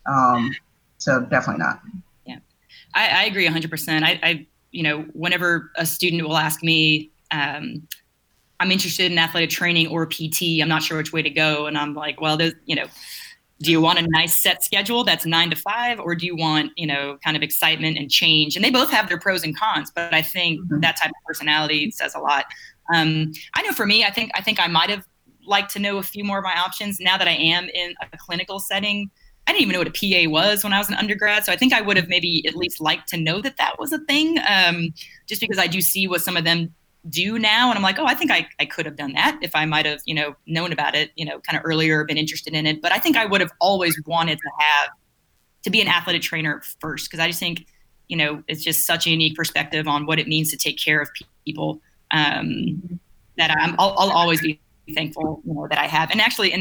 So definitely not. Yeah, I agree 100%. I whenever a student will ask me, I'm interested in athletic training or PT, I'm not sure which way to go. And I'm like, well, do you want a nice set schedule that's 9 to 5, or do you want, kind of excitement and change? And they both have their pros and cons, but I think that type of personality says a lot. I know for me, I think I might have liked to know a few more of my options now that I am in a clinical setting. I didn't even know what a PA was when I was an undergrad. So I think I would have maybe at least liked to know that was a thing, just because I do see what some of them do now. And I'm like, oh, I think I could have done that if I might have, known about it, kind of earlier, been interested in it. But I think I would have always wanted to be an athletic trainer first, because I just think, it's just such a unique perspective on what it means to take care of people, that I'll always be thankful, that I have. And actually, and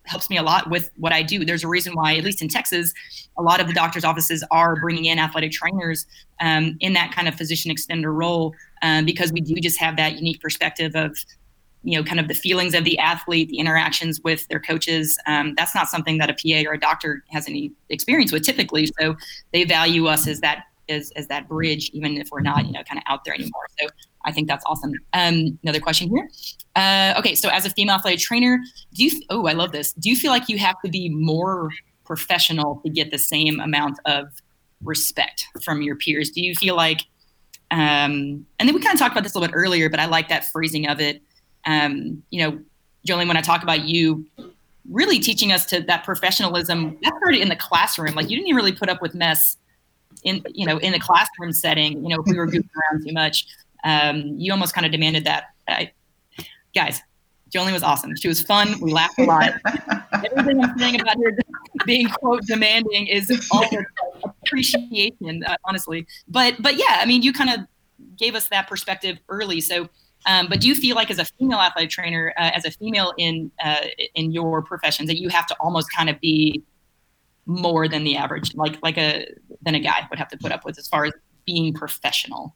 helps me a lot with what I do. There's a reason why, at least in Texas, a lot of the doctor's offices are bringing in athletic trainers in that kind of physician extender role, because we do just have that unique perspective of, kind of the feelings of the athlete, the interactions with their coaches. That's not something that a PA or a doctor has any experience with typically. So they value us as that bridge, even if we're not, kind of out there anymore. So I think that's awesome. Another question here. Okay, so as a female athletic trainer, I love this. Do you feel like you have to be more professional to get the same amount of respect from your peers? Do you feel like, and then we kind of talked about this a little bit earlier, but I like that phrasing of it. Jolene, when I talk about you really teaching us to that professionalism, that started in the classroom. Like, you didn't even really put up with mess in the classroom setting, if we were goofing around too much. You almost kind of demanded that. Guys, Jolene was awesome. She was fun. We laughed a lot. Everything I'm saying about her being, quote, demanding is all appreciation, honestly. But yeah, I mean, you kind of gave us that perspective early. So, but do you feel like as a female athletic trainer, as a female in your profession, that you have to almost kind of be more than the average, than a guy would have to put up with as far as being professional?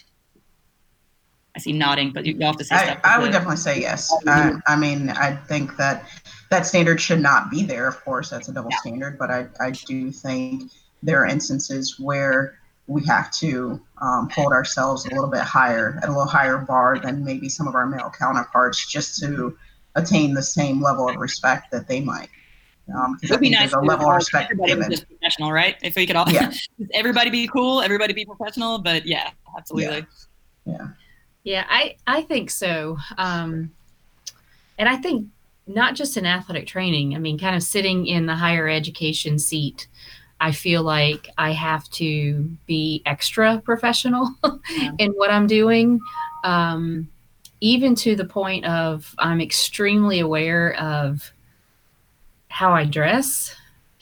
I see nodding, but you have to say stuff. I would definitely say yes. I mean, I think that standard should not be there. Of course, that's a double standard, but I do think there are instances where we have to hold ourselves a little bit higher, at a little higher bar than maybe some of our male counterparts, just to attain the same level of respect that they might. It would be nice a level of respect everybody was just professional, right? If we could all, everybody be cool, everybody be professional, but yeah, absolutely. Yeah, I think so. And I think not just in athletic training, I mean, kind of sitting in the higher education seat, I feel like I have to be extra professional in what I'm doing, even to the point of I'm extremely aware of how I dress,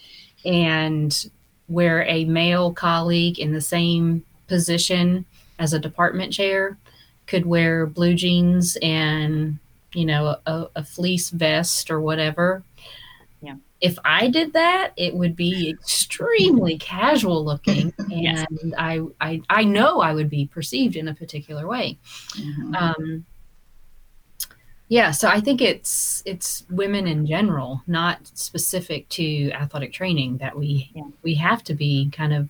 and where a male colleague in the same position as a department chair could wear blue jeans and, a fleece vest or whatever. Yeah. If I did that, it would be extremely casual looking, and I know I would be perceived in a particular way. Mm-hmm. So I think it's women in general, not specific to athletic training, that we have to be kind of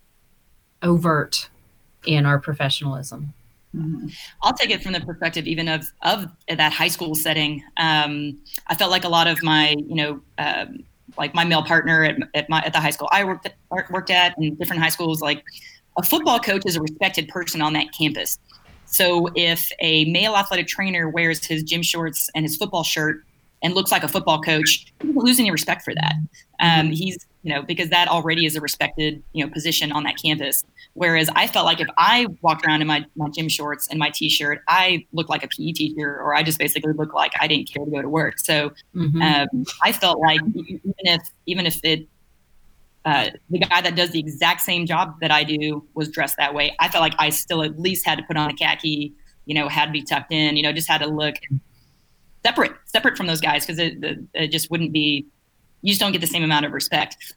overt in our professionalism. Mm-hmm. I'll take it from the perspective even of that high school setting. I felt like a lot of my, like my male partner at the high school I worked at, in different high schools, like a football coach is a respected person on that campus. So if a male athletic trainer wears his gym shorts and his football shirt and looks like a football coach, he doesn't lose any respect for that. He's, because that already is a respected, position on that campus. Whereas I felt like if I walked around in my gym shorts and my t-shirt, I looked like a PE teacher, or I just basically looked like I didn't care to go to work. So I felt like even if the guy that does the exact same job that I do was dressed that way, I felt like I still at least had to put on a khaki, had to be tucked in, just had to look separate from those guys, because it just wouldn't be, you just don't get the same amount of respect.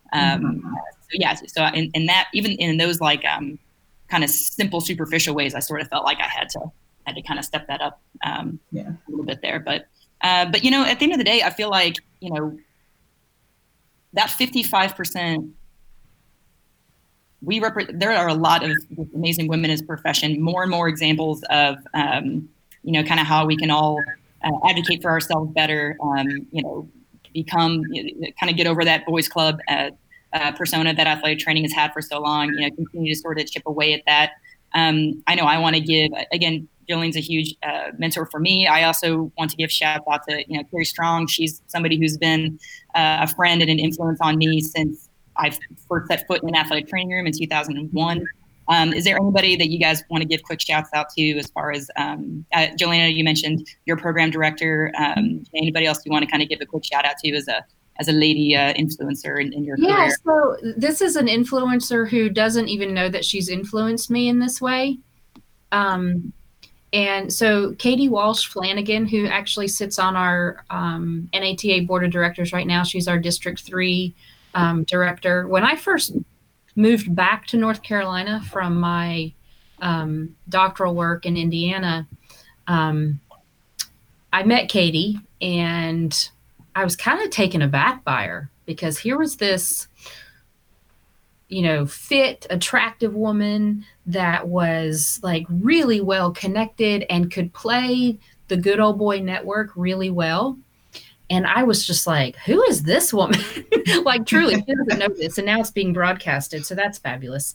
So in that, even in those kind of simple, superficial ways, I sort of felt like I had to kind of step that up a little bit there. But at the end of the day, I feel like, that 55%, there are a lot of amazing women in this profession, more and more examples of, kind of how we can all advocate for ourselves better, become, kind of get over that boys club persona that athletic training has had for so long, continue to sort of chip away at that. I know I want to give, again, Jolene's a huge mentor for me. I also want to give shout out to, Carrie Strong. She's somebody who's been a friend and an influence on me since I first set foot in an athletic training room in 2001. Is there anybody that you guys want to give quick shouts out to, as far as, Jolene, you mentioned your program director, anybody else you want to kind of give a quick shout out to as a lady influencer in your career? Yeah, so this is an influencer who doesn't even know that she's influenced me in this way. And so Katie Walsh Flanagan, who actually sits on our NATA board of directors right now, she's our District 3 director. When I first moved back to North Carolina from my doctoral work in Indiana, I met Katie, and I was kind of taken aback by her, because here was this, fit, attractive woman that was like really well connected and could play the Good Old Boy Network really well. And I was just like, who is this woman? Like, truly, she doesn't know this. And now it's being broadcasted. So that's fabulous.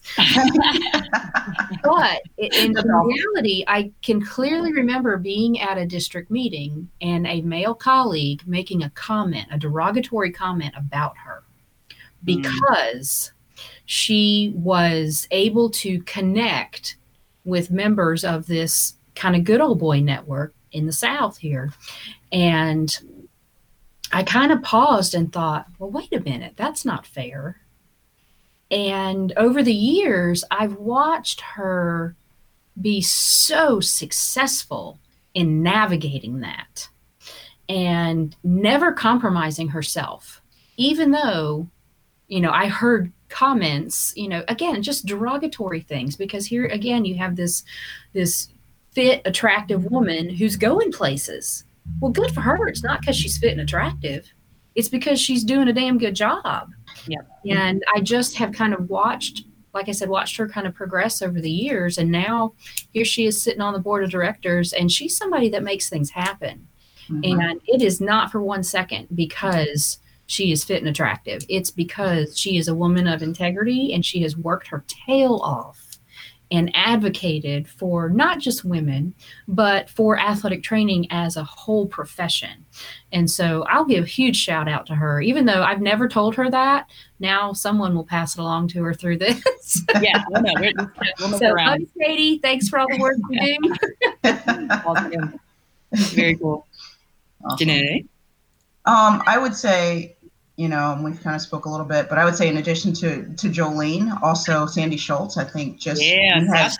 But in reality, I can clearly remember being at a district meeting and a male colleague making a comment, a derogatory comment about her, because she was able to connect with members of this kind of Good Old Boy Network in the South here. And I kind of paused and thought, well, wait a minute, that's not fair. And over the years, I've watched her be so successful in navigating that and never compromising herself, even though, I heard comments, again, just derogatory things, because here again, you have this fit, attractive woman who's going places. Well, good for her. It's not because she's fit and attractive. It's because she's doing a damn good job. Yeah. And I just have kind of watched her kind of progress over the years. And now here she is sitting on the board of directors, and she's somebody that makes things happen. Mm-hmm. And it is not for 1 second because she is fit and attractive. It's because she is a woman of integrity, and she has worked her tail off and advocated for not just women, but for athletic training as a whole profession. And so I'll give a huge shout out to her, even though I've never told her that. Now someone will pass it along to her through this. Yeah, we'll so, Katie, thanks for all the work you do. Awesome. Very cool. Awesome. Janae? I would say, we've kind of spoke a little bit, but I would say in addition to Jolene, also Sandy Schultz, I think we had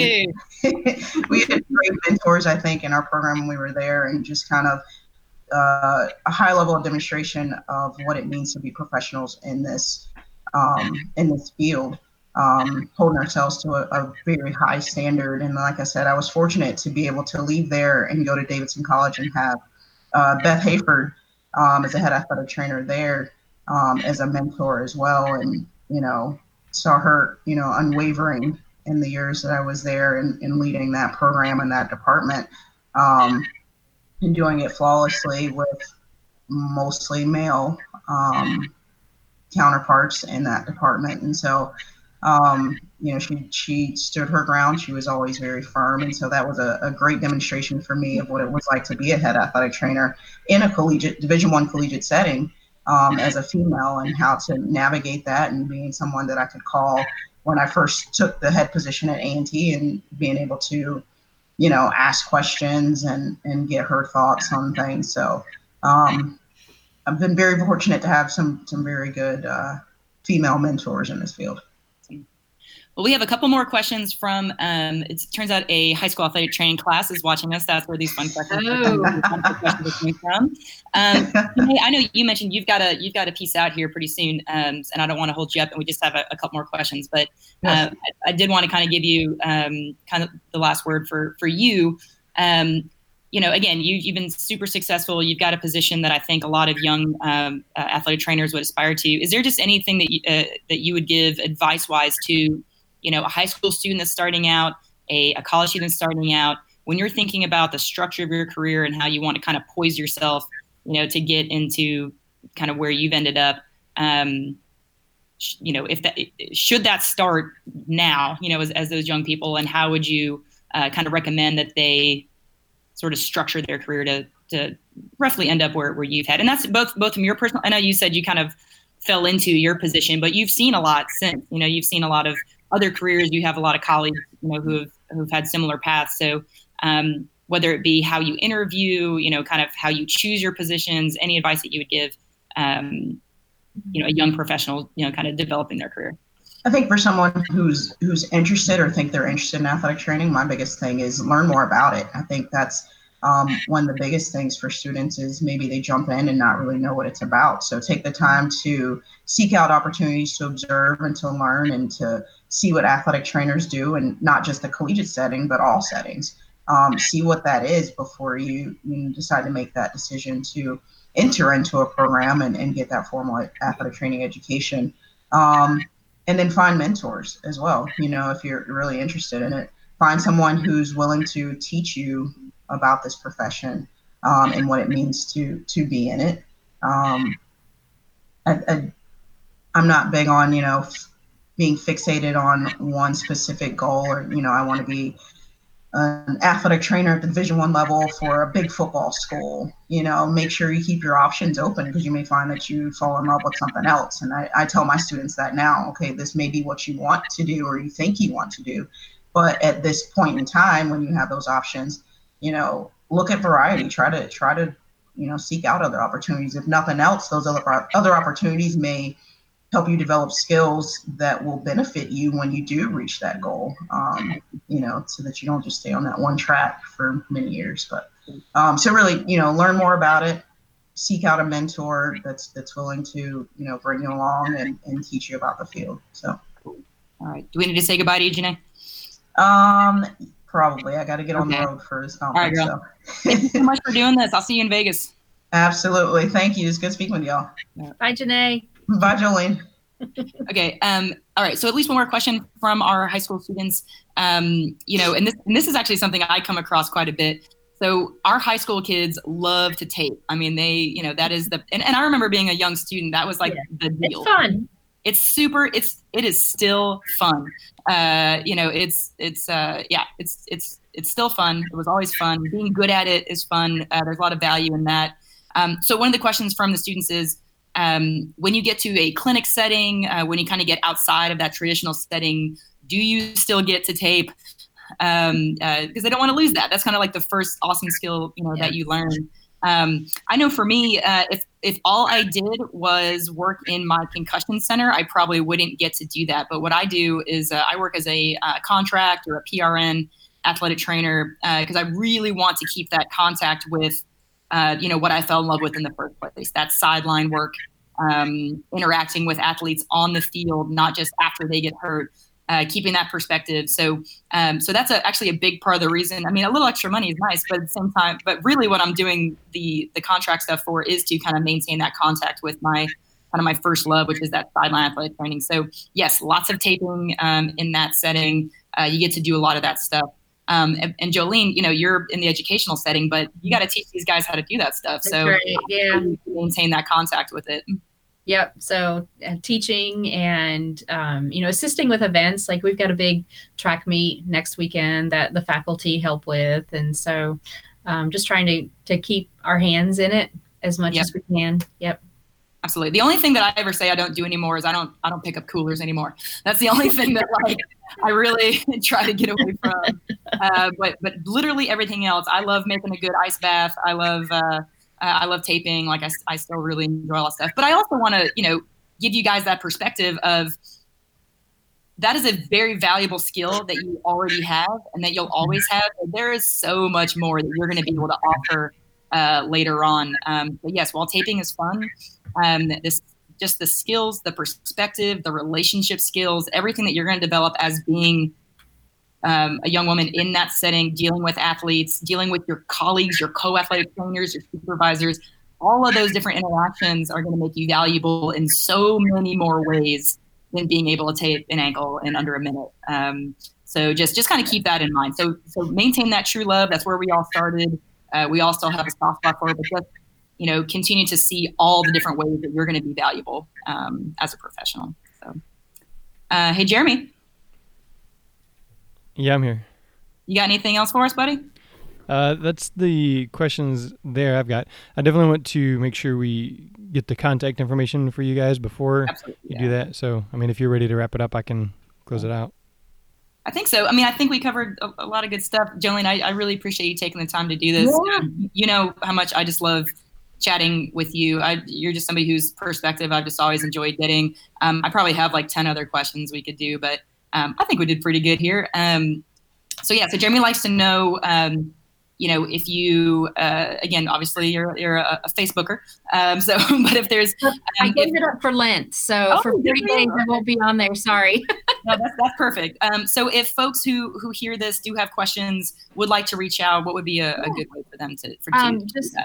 great mentors, I think, in our program when we were there, and just kind of a high level of demonstration of what it means to be professionals in this field, holding ourselves to a very high standard. And like I said, I was fortunate to be able to leave there and go to Davidson College and have Beth Hayford as a head athletic trainer there, as a mentor as well. And, saw her, unwavering in the years that I was there and leading that program and that department, and doing it flawlessly with mostly male counterparts in that department. And so, she stood her ground. She was always very firm. And so that was a great demonstration for me of what it was like to be a head athletic trainer in a Division I collegiate setting, as a female, and how to navigate that, and being someone that I could call when I first took the head position at A&T, and being able to, ask questions and get her thoughts on things. So I've been very fortunate to have some very good female mentors in this field. Well, we have a couple more questions from, it turns out a high school athletic training class is watching us. That's where these fun questions are coming from. I know you mentioned you've got a piece out here pretty soon, and I don't want to hold you up, and we just have a couple more questions. But I did want to kind of give you kind of the last word for you. Again, you've been super successful. You've got a position that I think a lot of young athletic trainers would aspire to. Is there just anything that you would give advice-wise to a high school student that's starting out, a college student starting out, when you're thinking about the structure of your career and how you want to kind of poise yourself, to get into kind of where you've ended up, should that start now, as those young people, and how would you kind of recommend that they sort of structure their career to roughly end up where you've had? And that's both from your personal, I know you said you kind of fell into your position, but you've seen a lot since, you've seen a lot of other careers. You have a lot of colleagues, who've had similar paths. So whether it be how you interview, kind of how you choose your positions, any advice that you would give, a young professional, kind of developing their career. I think for someone who's interested or think they're interested in athletic training, my biggest thing is learn more about it. I think that's one of the biggest things for students is maybe they jump in and not really know what it's about. So take the time to seek out opportunities to observe and to learn and to see what athletic trainers do, and not just the collegiate setting, but all settings. See what that is before you decide to make that decision to enter into a program and get that formal athletic training education. And then find mentors as well. If you're really interested in it, find someone who's willing to teach you about this profession and what it means to be in it. I'm not big on, being fixated on one specific goal, or, I want to be an athletic trainer at the Division I level for a big football school. Make sure you keep your options open, because you may find that you fall in love with something else. And I tell my students that now, okay, this may be what you want to do or you think you want to do. But at this point in time, when you have those options, look at variety, try to, seek out other opportunities. If nothing else, those other opportunities may help you develop skills that will benefit you when you do reach that goal, so that you don't just stay on that one track for many years. But so really, learn more about it, seek out a mentor that's willing to, bring you along and teach you about the field. So, all right. Do we need to say goodbye to you, Janae? Probably. I got to get on the road for this conference. All right, girl. Thank you so much for doing this. I'll see you in Vegas. Absolutely. Thank you. It's good speaking with y'all. Bye, Janae. Bye, Jolene. Okay. All right. So at least one more question from our high school students. And this is actually something I come across quite a bit. So our high school kids love to tape. I mean, they, that is and I remember being a young student, that was like the deal. It's fun. It is still fun. It's still fun. It was always fun. Being good at it is fun. There's a lot of value in that. So one of the questions from the students is, when you get to a clinic setting, when you kind of get outside of that traditional setting, do you still get to tape? Because they don't want to lose that. That's kind of like the first awesome skill, that you learn. I know for me, if all I did was work in my concussion center, I probably wouldn't get to do that. But what I do is I work as a contract or a PRN athletic trainer because I really want to keep that contact with, what I fell in love with in the first place, that sideline work, interacting with athletes on the field, not just after they get hurt. Keeping that perspective. So that's actually a big part of the reason. I mean, a little extra money is nice, but at the same time, but really what I'm doing the contract stuff for is to kind of maintain that contact with my first love, which is that sideline athletic training. So yes, lots of taping in that setting. You get to do a lot of that stuff. And Jolene, you're in the educational setting, but you got to teach these guys how to do that stuff. That's right. Yeah. Maintain that contact with it. Yep. So teaching and, assisting with events. Like we've got a big track meet next weekend that the faculty help with. And so just trying to keep our hands in it as much as we can. Yep. Absolutely. The only thing that I ever say I don't do anymore is I don't pick up coolers anymore. That's the only thing that I really try to get away from. But literally everything else, I love making a good ice bath. I love taping. Like I still really enjoy all that stuff. But I also want to, give you guys that perspective of that is a very valuable skill that you already have and that you'll always have. But there is so much more that you're going to be able to offer later on. But yes, while taping is fun, just the skills, the perspective, the relationship skills, everything that you're going to develop as being a young woman in that setting, dealing with athletes, dealing with your colleagues, your co-athletic trainers, your supervisors, all of those different interactions are going to make you valuable in so many more ways than being able to tape an ankle in under a minute. So just kind of keep that in mind. So maintain that true love. That's where we all started. We all still have a soft spot for it, but just, continue to see all the different ways that you're going to be valuable as a professional. So, hey, Jeremy. Yeah, I'm here. You got anything else for us, buddy? That's the questions there I've got. I definitely want to make sure we get the contact information for you guys before you do that. So, if you're ready to wrap it up, I can close it out. I think so. I think we covered a lot of good stuff. Jolene, I really appreciate you taking the time to do this. Yeah. You know how much I just love chatting with you. You're just somebody whose perspective I've just always enjoyed getting. I probably have like 10 other questions we could do, but I think we did pretty good here. So Jeremy likes to know, if you, again, obviously you're a Facebooker. But if there's, I gave it up for Lent. So for 30 days, I won't be on there. Sorry. No, that's perfect. So if folks who hear this do have questions, would like to reach out, what would be a good way for them to just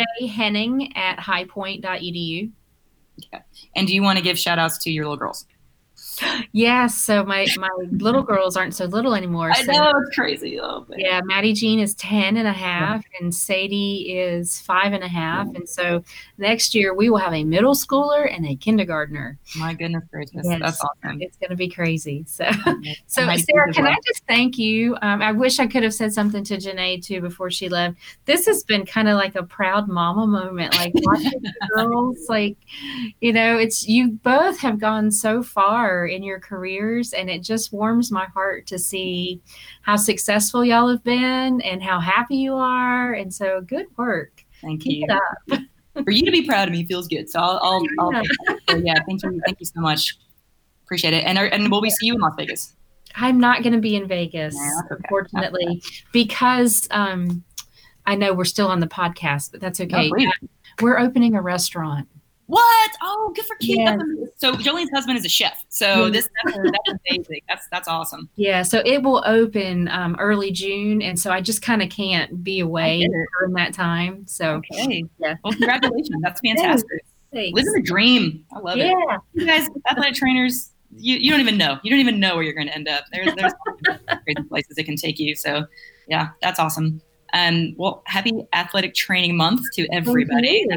jhenning@highpoint.edu. Okay. And do you want to give shout outs to your little girls? Yes. So my little girls aren't so little anymore. I know, it's crazy. Oh, yeah. Maddie Jean is 10 and a half and Sadie is 5 and a half. And so next year we will have a middle schooler and a kindergartner. My goodness gracious. Yes, that's awesome. It's going to be crazy. So Sarah, can I just thank you? I wish I could have said something to Janae too before she left. This has been kind of like a proud mama moment, like watching the girls, like, you both have gone so far in your careers, and it just warms my heart to see how successful y'all have been and how happy you are. And so good work. Thank you. Keep it up. For you to be proud of me feels good. So I'll so thank you so much. Appreciate it. And will we see you in Las Vegas? I'm not going to be in Vegas, unfortunately, because I know we're still on the podcast, but that's okay. We're opening a restaurant. What? Oh, good for Keith. Yes. So Jolene's husband is a chef. So that's amazing. That's awesome. Yeah. So it will open early June. And so I just kind of can't be away during that time. So, yeah. Well, congratulations. That's fantastic. Thanks. Living the dream. I love it. You guys, athletic trainers, you don't even know. You don't even know where you're going to end up. There's crazy places it can take you. So yeah, that's awesome. Well, happy Athletic Training Month to everybody.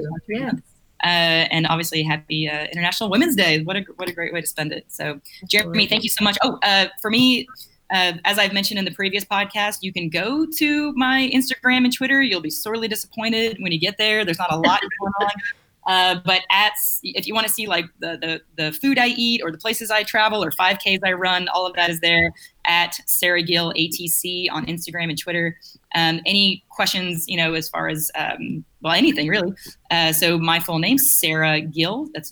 And obviously happy International Women's Day. What a great way to spend it. So Jeremy, thank you so much. For me, as I've mentioned in the previous podcast, you can go to my Instagram and Twitter. You'll be sorely disappointed when you get there. There's not a lot going on. But if you want to see like the food I eat or the places I travel or 5Ks I run, all of that is there at Sarah Gill ATC on Instagram and Twitter. Any questions, as far as, anything really. So my full name, Sarah Gill, that's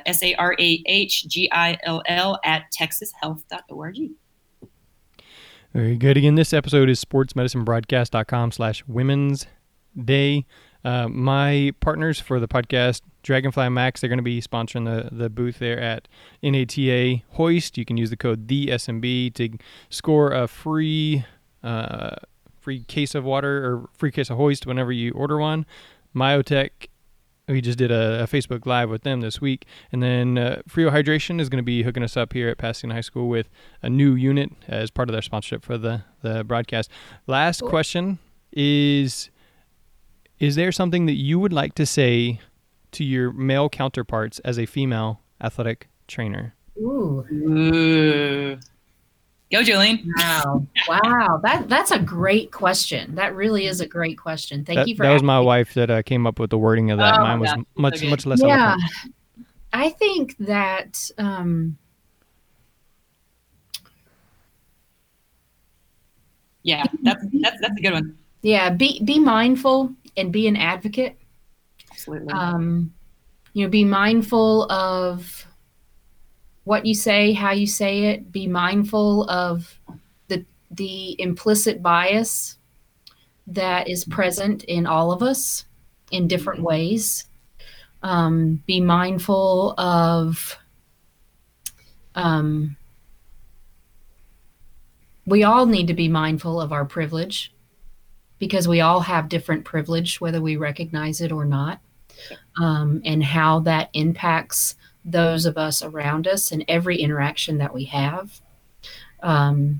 SARAHGILL at texashealth.org. Very good. Again, this episode is sportsmedicinebroadcast.com/Women's Day. My partners for the podcast, Dragonfly Max, they're going to be sponsoring the booth there at NATA Hoist. You can use the code THESMB to score a free case of water or free case of Hoist whenever you order one. Myotech, we just did a Facebook Live with them this week. And then Frio Hydration is going to be hooking us up here at Pasadena High School with a new unit as part of their sponsorship for the broadcast. Last question is there something that you would like to say to your male counterparts as a female athletic trainer? Ooh. Go, Jolene. Wow. That's a great question. That really is a great question. Thank you for that was my wife that came up with the wording of that. Mine was much less eloquent. I think that that's a good one. Yeah, be mindful and be an advocate. Absolutely. Be mindful of what you say, how you say it. Be mindful of the implicit bias that is present in all of us in different ways. Be mindful of we all need to be mindful of our privilege, because we all have different privilege, whether we recognize it or not, and how that impacts those of us around us in every interaction that we have. And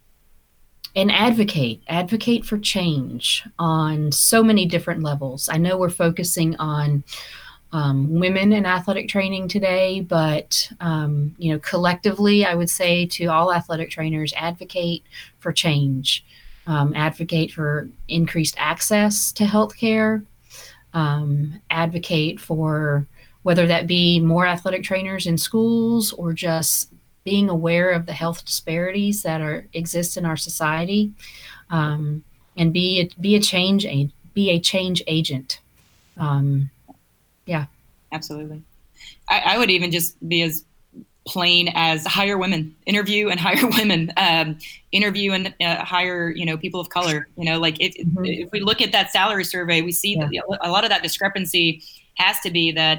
advocate for change on so many different levels. I know we're focusing on women in athletic training today, but collectively, I would say to all athletic trainers, advocate for change. Advocate for increased access to healthcare, advocate for whether that be more athletic trainers in schools or just being aware of the health disparities that exist in our society, and be a change agent. Yeah. Absolutely. I would even just be as plain as hire women, interview and hire women, interview and hire, people of color. Like if we look at that salary survey, we see that a lot of that discrepancy has to be that,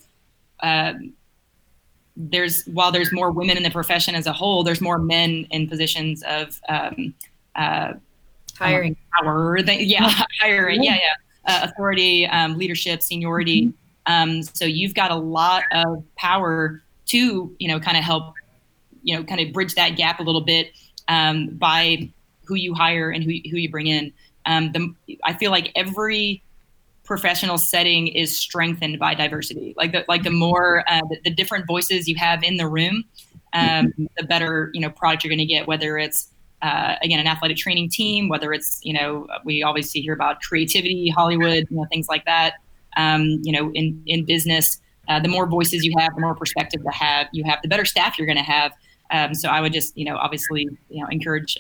while there's more women in the profession as a whole, there's more men in positions of hiring power. Hiring. Authority, leadership, seniority. So you've got a lot of power to, kind of help, kind of bridge that gap a little bit by who you hire and who you bring in. I feel like every professional setting is strengthened by diversity. Like the more the different voices you have in the room, the better product you're going to get. Whether it's again an athletic training team, whether it's we always hear about creativity, Hollywood, things like that. In business, the more voices you have, the more perspective you have, the better staff you're going to have. So I would just obviously encourage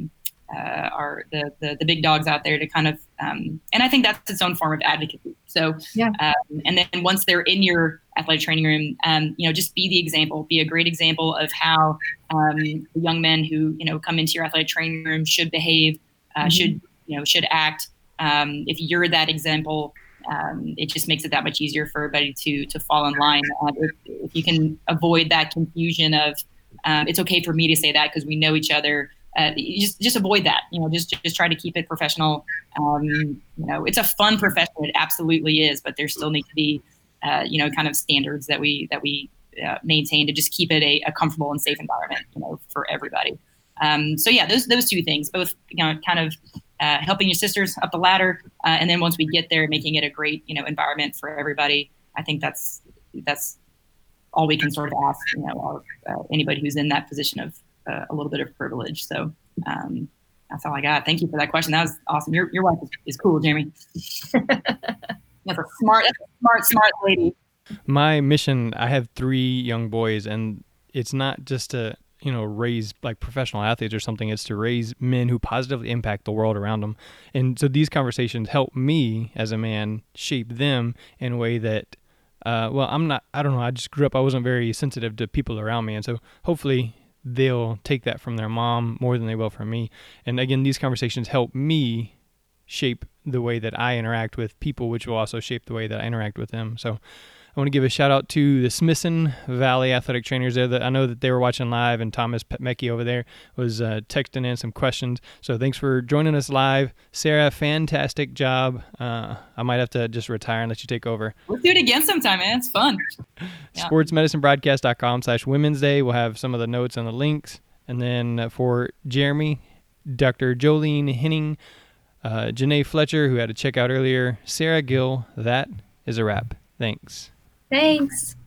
the big dogs out there to kind of and I think that's its own form of advocacy. So and then once they're in your athletic training room, just be the example, be a great example of how the young men who come into your athletic training room should behave, should act. If you're that example, it just makes it that much easier for everybody to fall in line. If you can avoid that confusion of it's okay for me to say that because we know each other. Just avoid that. Just try to keep it professional. It's a fun profession. It absolutely is, but there still need to be, kind of standards that we maintain to just keep it a comfortable and safe environment, for everybody. So yeah, those two things, both, kind of helping your sisters up the ladder, and then once we get there, making it a great, environment for everybody. I think that's all we can sort of ask, anybody who's in that position of a little bit of privilege. So that's all I got. Thank you for that question. That was awesome. Your wife is cool, Jeremy. That's a smart lady. My mission, I have 3 young boys, and it's not just to raise like professional athletes or something. It's to raise men who positively impact the world around them. And so these conversations help me as a man shape them in a way that I don't know. I just grew up, I wasn't very sensitive to people around me. And so hopefully they'll take that from their mom more than they will from me. And again, these conversations help me shape the way that I interact with people, which will also shape the way that I interact with them. So I want to give a shout out to the Smithson Valley athletic trainers there. I know that they were watching live, and Thomas Petmecki over there was texting in some questions. So thanks for joining us live. Sarah, fantastic job. I might have to just retire and let you take over. Let's do it again sometime, man. It's fun. sportsmedicinebroadcast.com/Women's Day. We'll have some of the notes and the links. And then for Jeremy, Dr. Jolene Henning, Janae Fletcher, who had to check out earlier, Sarah Gill, that is a wrap. Thanks. Thanks.